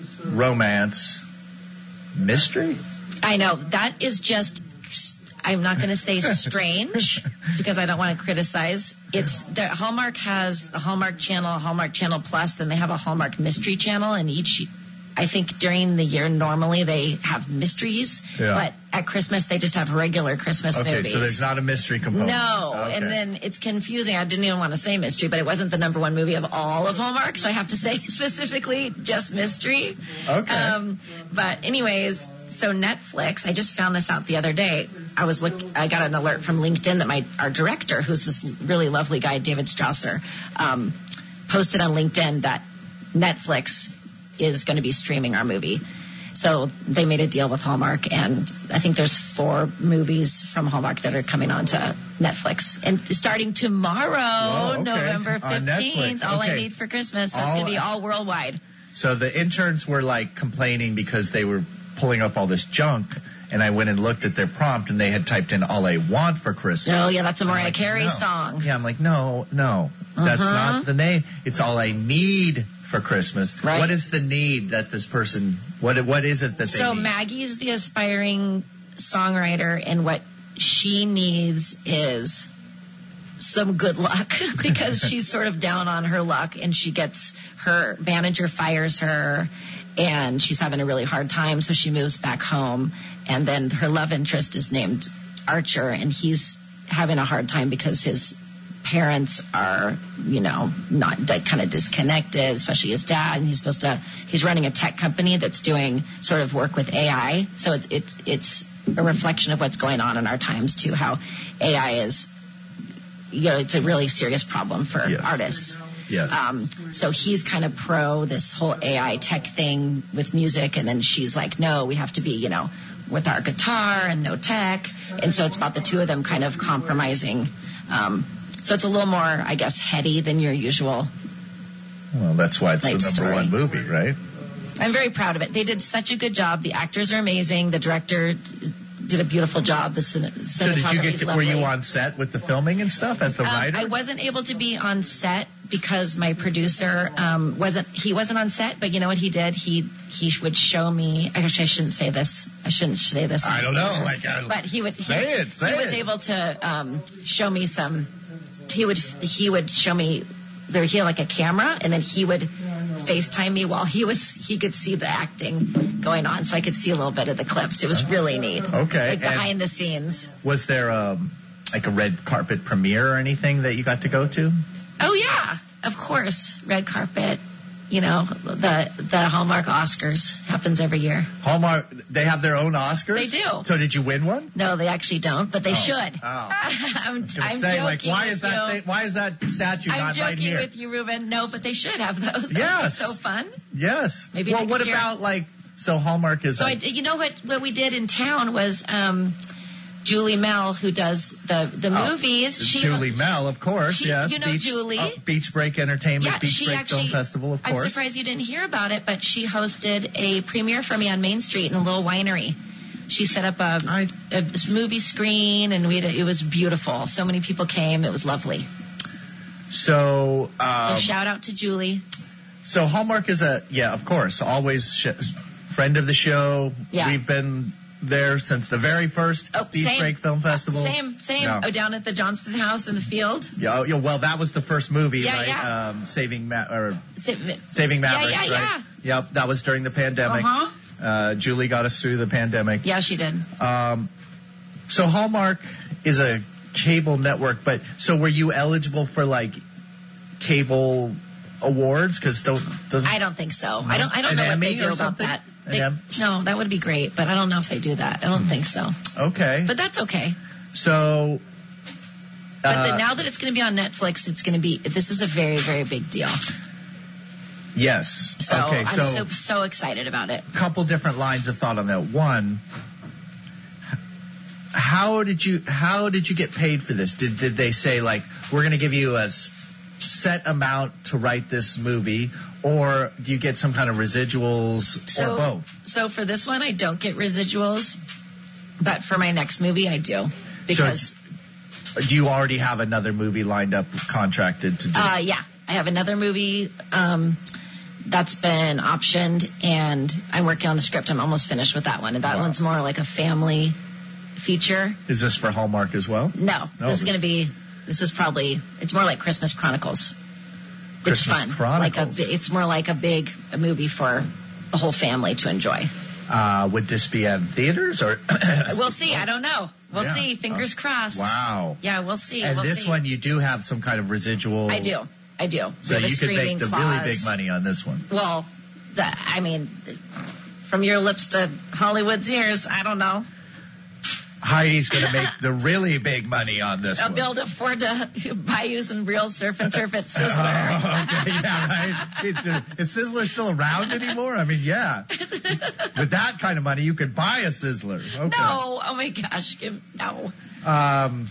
romance, mystery? I know that is just. I'm not going to say strange because I don't want to criticize. It's the Hallmark has the Hallmark Channel, Hallmark Channel Plus, then they have a Hallmark Mystery Channel, and each, I think during the year normally they have mysteries, Yeah. but at Christmas they just have regular Christmas Okay, movies. so there's not a mystery component. No, Okay. and then it's confusing. I didn't even want to say mystery, but it wasn't the number one movie of all of Hallmark, so I have to say specifically just mystery. Okay. Um, but anyways, so Netflix, I just found this out the other day. I was look, I got an alert from LinkedIn that my our director, who's this really lovely guy, David Strasser, um, posted on LinkedIn that Netflix is going to be streaming our movie. So they made a deal with Hallmark, and I think there's four movies from Hallmark that are coming on to Netflix. And starting tomorrow, Whoa, okay. November On fifteenth, Netflix, All I okay. Need for Christmas. So it's All- going to be all worldwide. So the interns were like complaining because they were pulling up all this junk, and I went and looked at their prompt, and they had typed in "All I Want for Christmas." Oh, yeah, that's a I'm Mariah like, Carey no. song. Yeah, I'm like, no, no, that's Uh-huh. not the name. It's "All I Need for Christmas." Right. What is the need that this person? What what is it that they So need? Maggie's the aspiring songwriter, and what she needs is some good luck because she's sort of down on her luck, and she gets her manager fires her, and she's having a really hard time, so she moves back home, and then her love interest is named Archer, and he's having a hard time because his parents are, you know, not like, kind of disconnected, especially his dad, and he's supposed to, he's running a tech company that's doing sort of work with A I, so it's it's it's a reflection of what's going on in our times too, how A I is, you know, it's a really serious problem for Yes. artists. Yes. Um, so he's kind of pro this whole A I tech thing with music, and then she's like, no, we have to be, you know, with our guitar and no tech. And so it's about the two of them kind of compromising. Um, so it's a little more, I guess, heady than your usual. Well, that's why it's the Light number story. one movie, right? I'm very proud of it. They did such a good job. The actors are amazing. The director did a beautiful job. The cin- So did you cinematography get is to, were lovely. you on set with the filming and stuff as the Um, writer? I wasn't able to be on set because my producer um, wasn't. He wasn't on set, but you know what he did? He he would show me. Actually, I shouldn't say this. I shouldn't say this. I don't know. Here. Like, I- but he would. He, Say it, say he was it. able to um, show me some. He would he would show me. There he had like a camera, and then he would FaceTime me while he was he could see the acting going on, so I could see a little bit of the clips. It was really neat. Okay, like and- behind the scenes. Was there um, like a red carpet premiere or anything that you got to go to? Oh yeah, of course. Red carpet. You know, the the Hallmark Oscars happens every year. Hallmark, they have their own Oscars? They do. So did you win one? No, they actually don't, but they Oh. should. Oh. I'm, I was gonna I'm say, joking like, why with is that you. thing, why is that statue I'm not joking right here? with you, Ruben. No, but they should have those. That would be Yes. so fun. Yes. Maybe well, next what year. about like, so Hallmark is So I, like, did- you know what what we did in town was um, Julie Mel, who does the the Oh, movies. She Julie Mel, of course, she- yes. you know Beach, Julie? uh, Beach Break Entertainment, Yeah, Beach she Break actually. Film Festival, of I'm course. surprised you didn't hear about it, but she hosted a premiere for me on Main Street in a little winery. She set up a, I- a movie screen, and we had, it was beautiful. So many people came. It was lovely. So, um, So shout out to Julie. so Hallmark is a, yeah, of course, always sh- friend of the show. Yeah. We've been there since the very first Oh, Beach same. Break Film Festival. Same, same. Yeah. Oh, down at the Johnston's house in the field. Yeah, oh, yeah, well, that was the first movie, Yeah, right? yeah. Um, Saving Ma- or Sa- Saving Mavericks, yeah, yeah, right? Yep, that was during the pandemic. Uh-huh. Uh, Julie got us through the pandemic. Yeah, she did. Um, so Hallmark is a cable network, but so were you eligible for like cable awards? Because don't doesn't I don't think so. I don't. I don't An know what Emmy they do or about something? that. An They, Em- no, that would be great, but I don't know if they do that. I don't think so. okay. But that's okay. so But uh, the, now that it's going to be on Netflix, it's going to be. This is a very, very big deal. yes. So okay. I'm So so so excited about it. couple different lines of thought on that. One, how did you how did you get paid for this? Did did they say like we're going to give you a s- set amount to write this movie, or do you get some kind of residuals, So, or both? so for this one, I don't get residuals, but for my next movie, I do. Because, So, do you already have another movie lined up, contracted to do? uh, yeah, I have another movie, um, that's been optioned, and I'm working on the script. I'm almost finished with that one. And that Wow. one's more like a family feature. Is this for Hallmark as well? No, Oh. this is going to be, this is probably, it's more like Christmas Chronicles. It's Christmas fun. Chronicles. Like a, it's more like a big a movie for the whole family to enjoy. Uh, would this be at theaters or? We'll see. I don't know. We'll Yeah. see. Fingers crossed. Wow. Yeah, we'll see. And we'll this see. one, you do have some kind of residual. I do. I do. So We have a you could make streaming the clause. really big money on this one. Well, the, I mean, from your lips to Hollywood's ears, I don't know. Heidi's going to make the really big money on this I'll one. be able to afford to buy you some real surf and turf at Sizzler. Oh, okay, yeah, right. Is, is Sizzler still around anymore? I mean, yeah. With that kind of money, you could buy a Sizzler. Okay. No. Oh my gosh. Give, no. Um.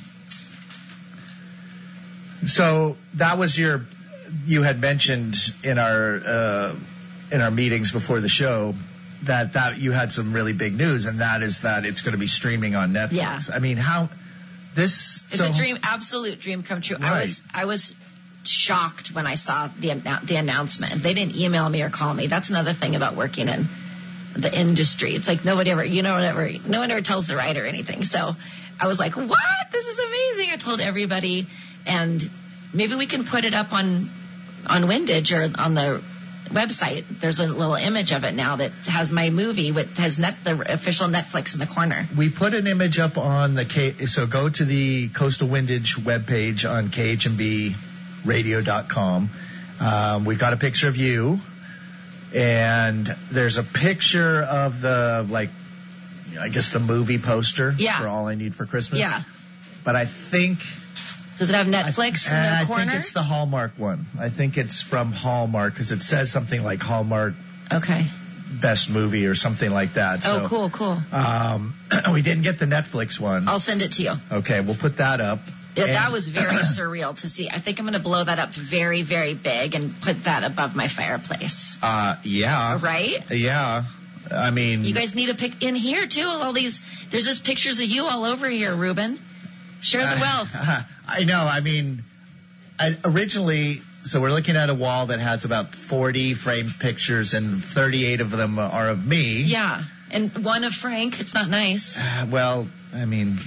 So that was your. You had mentioned in our uh, in our meetings before the show that that you had some really big news, and that is that it's going to be streaming on Netflix. Yeah. I mean, how this? It's so, a dream, absolute dream come true. I Right. was, I was shocked when I saw the annou- the announcement. They didn't email me or call me. That's another thing about working in the industry. It's like nobody ever, you know, whatever, no one ever tells the writer anything. So I was like, what? This is amazing. I told everybody, and maybe we can put it up on on Windage or on the website. There's a little image of it now that has my movie with has net the official Netflix in the corner. We put an image up on the K. So go to the Coastal Windage webpage on K H M B radio dot com. Um, we've got a picture of you, and there's a picture of the like, I guess the movie poster Yeah. for All I Need for Christmas. Yeah. But I think Does it have Netflix I, in the I corner? think it's the Hallmark one. I think it's from Hallmark because it says something like Hallmark Okay. Best Movie or something like that. Oh, so, cool, cool. Um, we didn't get the Netflix one. I'll send it to you. Okay, we'll put that up. Yeah, that And- was very surreal to see. I think I'm going to blow that up very, very big and put that above my fireplace. Uh, yeah. Right? Yeah. I mean, You guys need a pic in here too. All these, there's just pictures of you all over here, Ruben. Share the wealth. Uh, I know. I mean, I, originally, so we're looking at a wall that has about forty framed pictures, and thirty-eight of them are of me. Yeah. And one of Frank. It's not nice. Uh, well, I mean,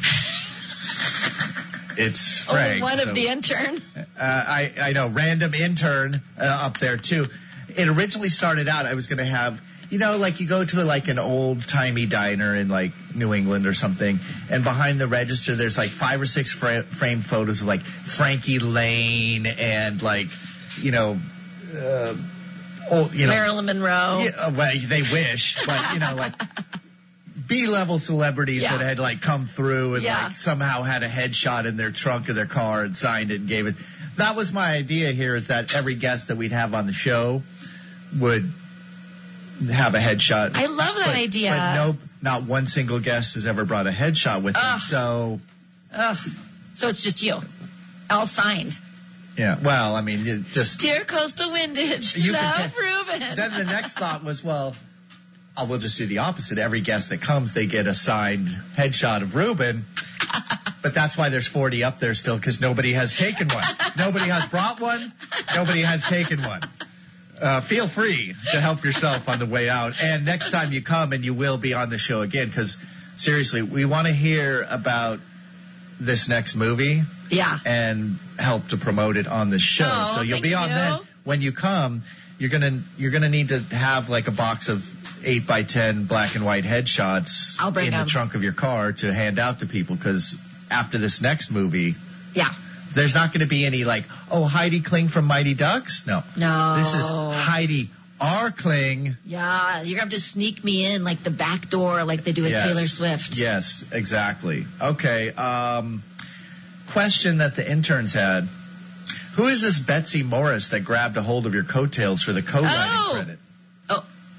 it's Oh, Frank. one so- of the intern. Uh, I, I know, random intern uh, up there too. It originally started out, I was going to have, you know, like you go to like an old timey diner in like New England or something, and behind the register there's like five or six fra- framed photos of like Frankie Lane and like, you know, uh, old, you know, Marilyn Monroe. yeah, uh, well, they wish, but you know, like B-level celebrities Yeah. that had like come through and Yeah. like somehow had a headshot in their trunk of their car and signed it and gave it. That was my idea here, is that every guest that we'd have on the show would have a headshot. I love that but, idea. But no, not one single guest has ever brought a headshot with them. Ugh. So, Ugh. So it's just you. All signed. yeah, well, I mean, you just, Dear Coastal Windage, You could love ta- Ruben. then the next thought was, well, oh, we'll just do the opposite. Every guest that comes, they get a signed headshot of Ruben. But that's why there's forty up there still, because nobody has taken one. Nobody has brought one. Nobody has taken one. Uh, feel free to help yourself on the way out. And next time you come, and you will be on the show again, because seriously, we want to hear about this next movie Yeah. and help to promote it on the show. Oh, so you'll thank be on you. then. When you come, you're gonna you're gonna need to have like a box of eight by ten black and white headshots I'll bring in them. the trunk of your car to hand out to people, because after this next movie, Yeah. there's not going to be any like, oh, Heidi Kling from Mighty Ducks. No, No. this is Heidi R. Kling. Yeah. You're going to have to sneak me in like the back door like they do with Yes. Taylor Swift. Yes, exactly. Okay. Um, question that the interns had. Who is this Betsy Morris that grabbed a hold of your coattails for the co-writing Oh. credit?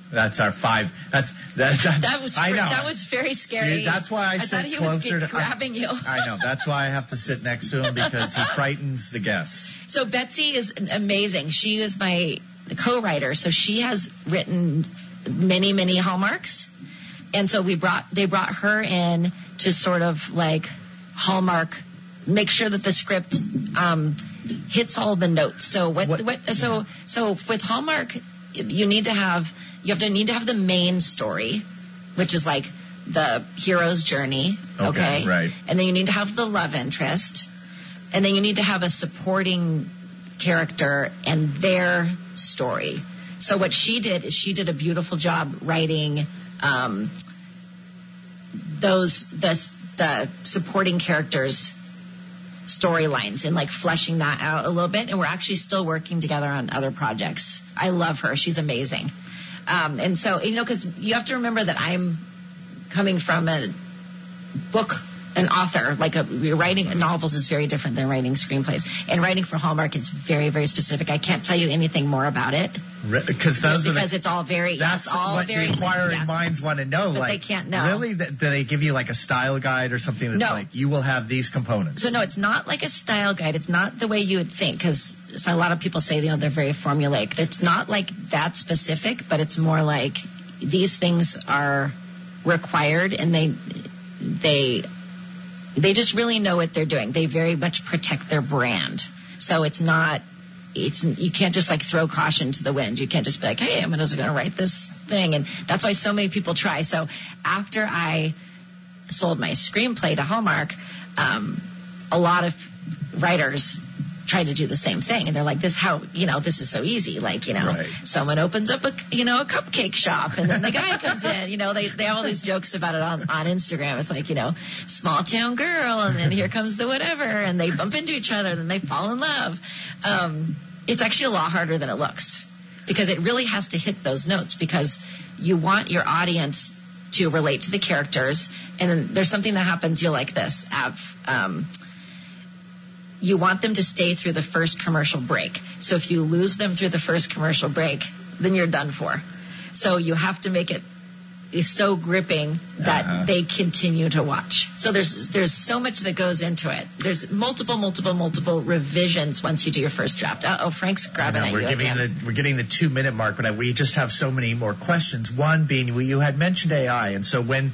That's our five. That's that's. that's That was I fr- know. that was very scary. Yeah, that's why I, I sit thought he was closer to. grabbing you. I know. That's why I have to sit next to him because he frightens the guests. So Betsy is amazing. She is my co-writer, so she has written many, many Hallmarks, and so we brought they brought her in to sort of like Hallmark, make sure that the script um, hits all the notes. So what? What- what so so with Hallmark, you need to have you have to need to have the main story, which is like the hero's journey. Okay, Okay, right. And then you need to have the love interest, and then you need to have a supporting character and their story. So what she did is she did a beautiful job writing um, those the the supporting characters storylines and like fleshing that out a little bit. And we're actually still working together on other projects. I love her. She's amazing. Um, and so, you know, because you have to remember that I'm coming from a book, an author, like a writing novels is very different than writing screenplays. And writing for Hallmark is very, very specific. I can't tell you anything more about it Because those because are the, it's all very, yeah, that's it's all what very, the inquiring yeah. minds want to know. But like, they can't know. Really? Th- Do they give you like a style guide or something that's No. like you will have these components? So no, it's not like a style guide. It's not the way you would think, because so a lot of people say, you know, they're very formulaic. It's not like that specific, but it's more like these things are required, and they they they just really know what they're doing. They very much protect their brand. So it's not. It's you can't just like throw caution to the wind. You can't just be like, hey, I'm just going to write this thing, and that's why so many people try. So after I sold my screenplay to Hallmark, um, a lot of writers tried to do the same thing, and they're like, "This how you know this is so easy." Like you know, Right. someone opens up a you know a cupcake shop, and then the guy comes in. You know, they they have all these jokes about it on on Instagram. It's like you know, small town girl, and then here comes the whatever, and they bump into each other, and then they fall in love. Um, it's actually a lot harder than it looks, because it really has to hit those notes, because you want your audience to relate to the characters, and then there's something that happens. You'll like this. Av, um, you want them to stay through the first commercial break. So if you lose them through the first commercial break, then you're done for. So you have to make it is so gripping that Uh-huh. they continue to watch. So there's there's so much that goes into it. There's multiple, multiple, multiple revisions once you do your first draft. Uh oh, Frank's I grabbing know, at we're you giving again. the we're getting the two minute mark, but I, we just have so many more questions. One being, well, you had mentioned A I, and so when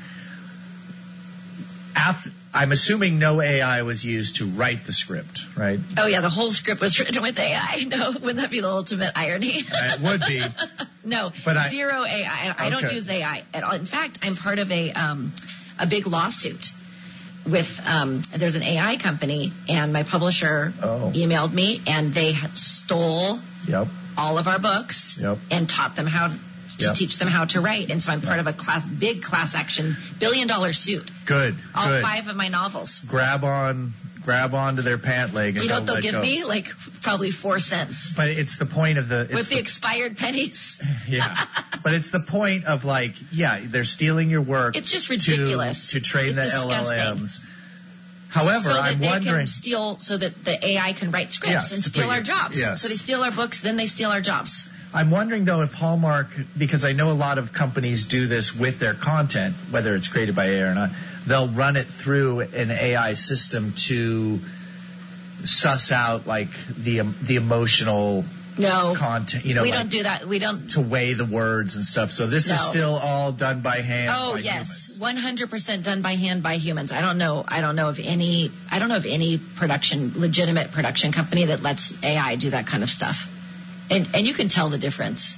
after, I'm assuming no A I was used to write the script, right? Oh yeah, the whole script was written with A I. No, wouldn't that be the ultimate irony? It would be. No, But I- zero A I. I don't Okay. use A I at all. In fact, I'm part of a um, a big lawsuit with um, there's an A I company, and my publisher Oh. emailed me, and they stole Yep. all of our books Yep. and taught them how to Yep. teach them how to write. And so I'm part of a class, big class action, billion dollar suit. Good. All good. five of my novels. Grab on, grab on to their pant leg. And You know what don't they'll let give go. me? Like probably four cents. But it's the point of the. It's With the the expired pennies. yeah. But it's the point of like, yeah, they're stealing your work. It's just to- ridiculous. To, train It's the disgusting. L L Ms. However, so that I'm they wondering. can steal, so that the A I can write scripts Yes, and to steal put our you- jobs. yes. So they steal our books, then they steal our jobs. I'm wondering though if Hallmark, because I know a lot of companies do this with their content, whether it's created by A I or not, they'll run it through an A I system to suss out like the um, the emotional No, content, you know, we like don't do that. We don't. to weigh the words and stuff. So this is No. still all done by hand. Oh by yes, humans. one hundred percent done by hand by humans. I don't know. I don't know of any. I don't know of any production, legitimate production company that lets A I do that kind of stuff. And and you can tell the difference.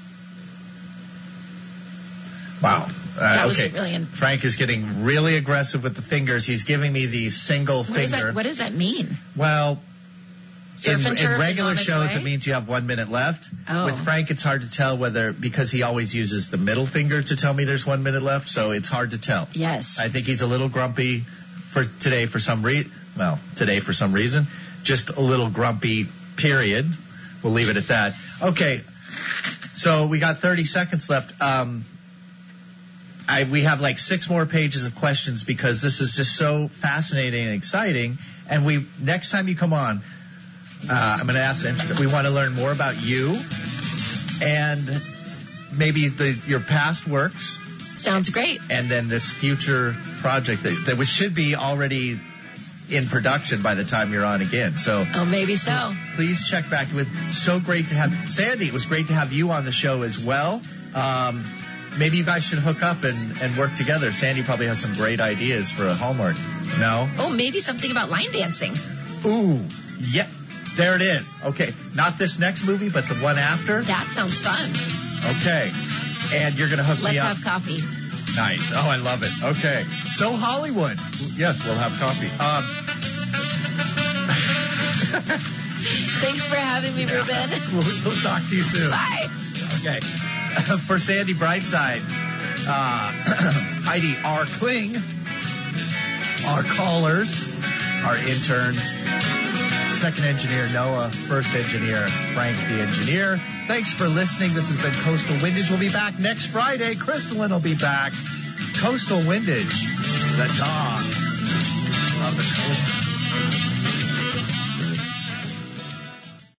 Wow. Uh, That was okay. really in- Frank is getting really aggressive with the fingers. He's giving me the single What does finger. that? What does that mean? Well, Surf in, and turf in is regular on its shows, way? it means you have one minute left. Oh. With Frank, it's hard to tell whether, because he always uses the middle finger to tell me there's one minute left, so it's hard to tell. Yes. I think he's a little grumpy for today for some reason. Well, today for some reason. Just a little grumpy, period. We'll leave it at that. Okay. So we got thirty seconds left. Um, I, we have like six more pages of questions because this is just so fascinating and exciting. And we, next time you come on, uh, I'm going to ask them, we want to learn more about you and maybe the your past works, Sounds great. and then this future project that, that which should be already in production by the time you're on again. So Oh, maybe so. please check back with. So great to have Sandy. It was great to have you on the show as well. Um, maybe you guys should hook up and, and work together. Sandy probably has some great ideas for a homework. No? Oh, maybe something about line dancing. Ooh, yep. There it is. Okay, not this next movie, but the one after. That sounds fun. Okay, and you're gonna hook Let's me up. have coffee. Nice. Oh, I love it. Okay, so Hollywood. Yes, we'll have coffee. Um, Thanks for having me, Ruben. we'll, we'll talk to you soon. Bye. Okay. For Sandy Brightside, uh, Heidi R. Kling, our callers, our interns, second engineer Noah, first engineer Frank the engineer. Thanks for listening. This has been Coastal Windage. We'll be back next Friday. Crystalline will be back. Coastal Windage, the dog of the coast.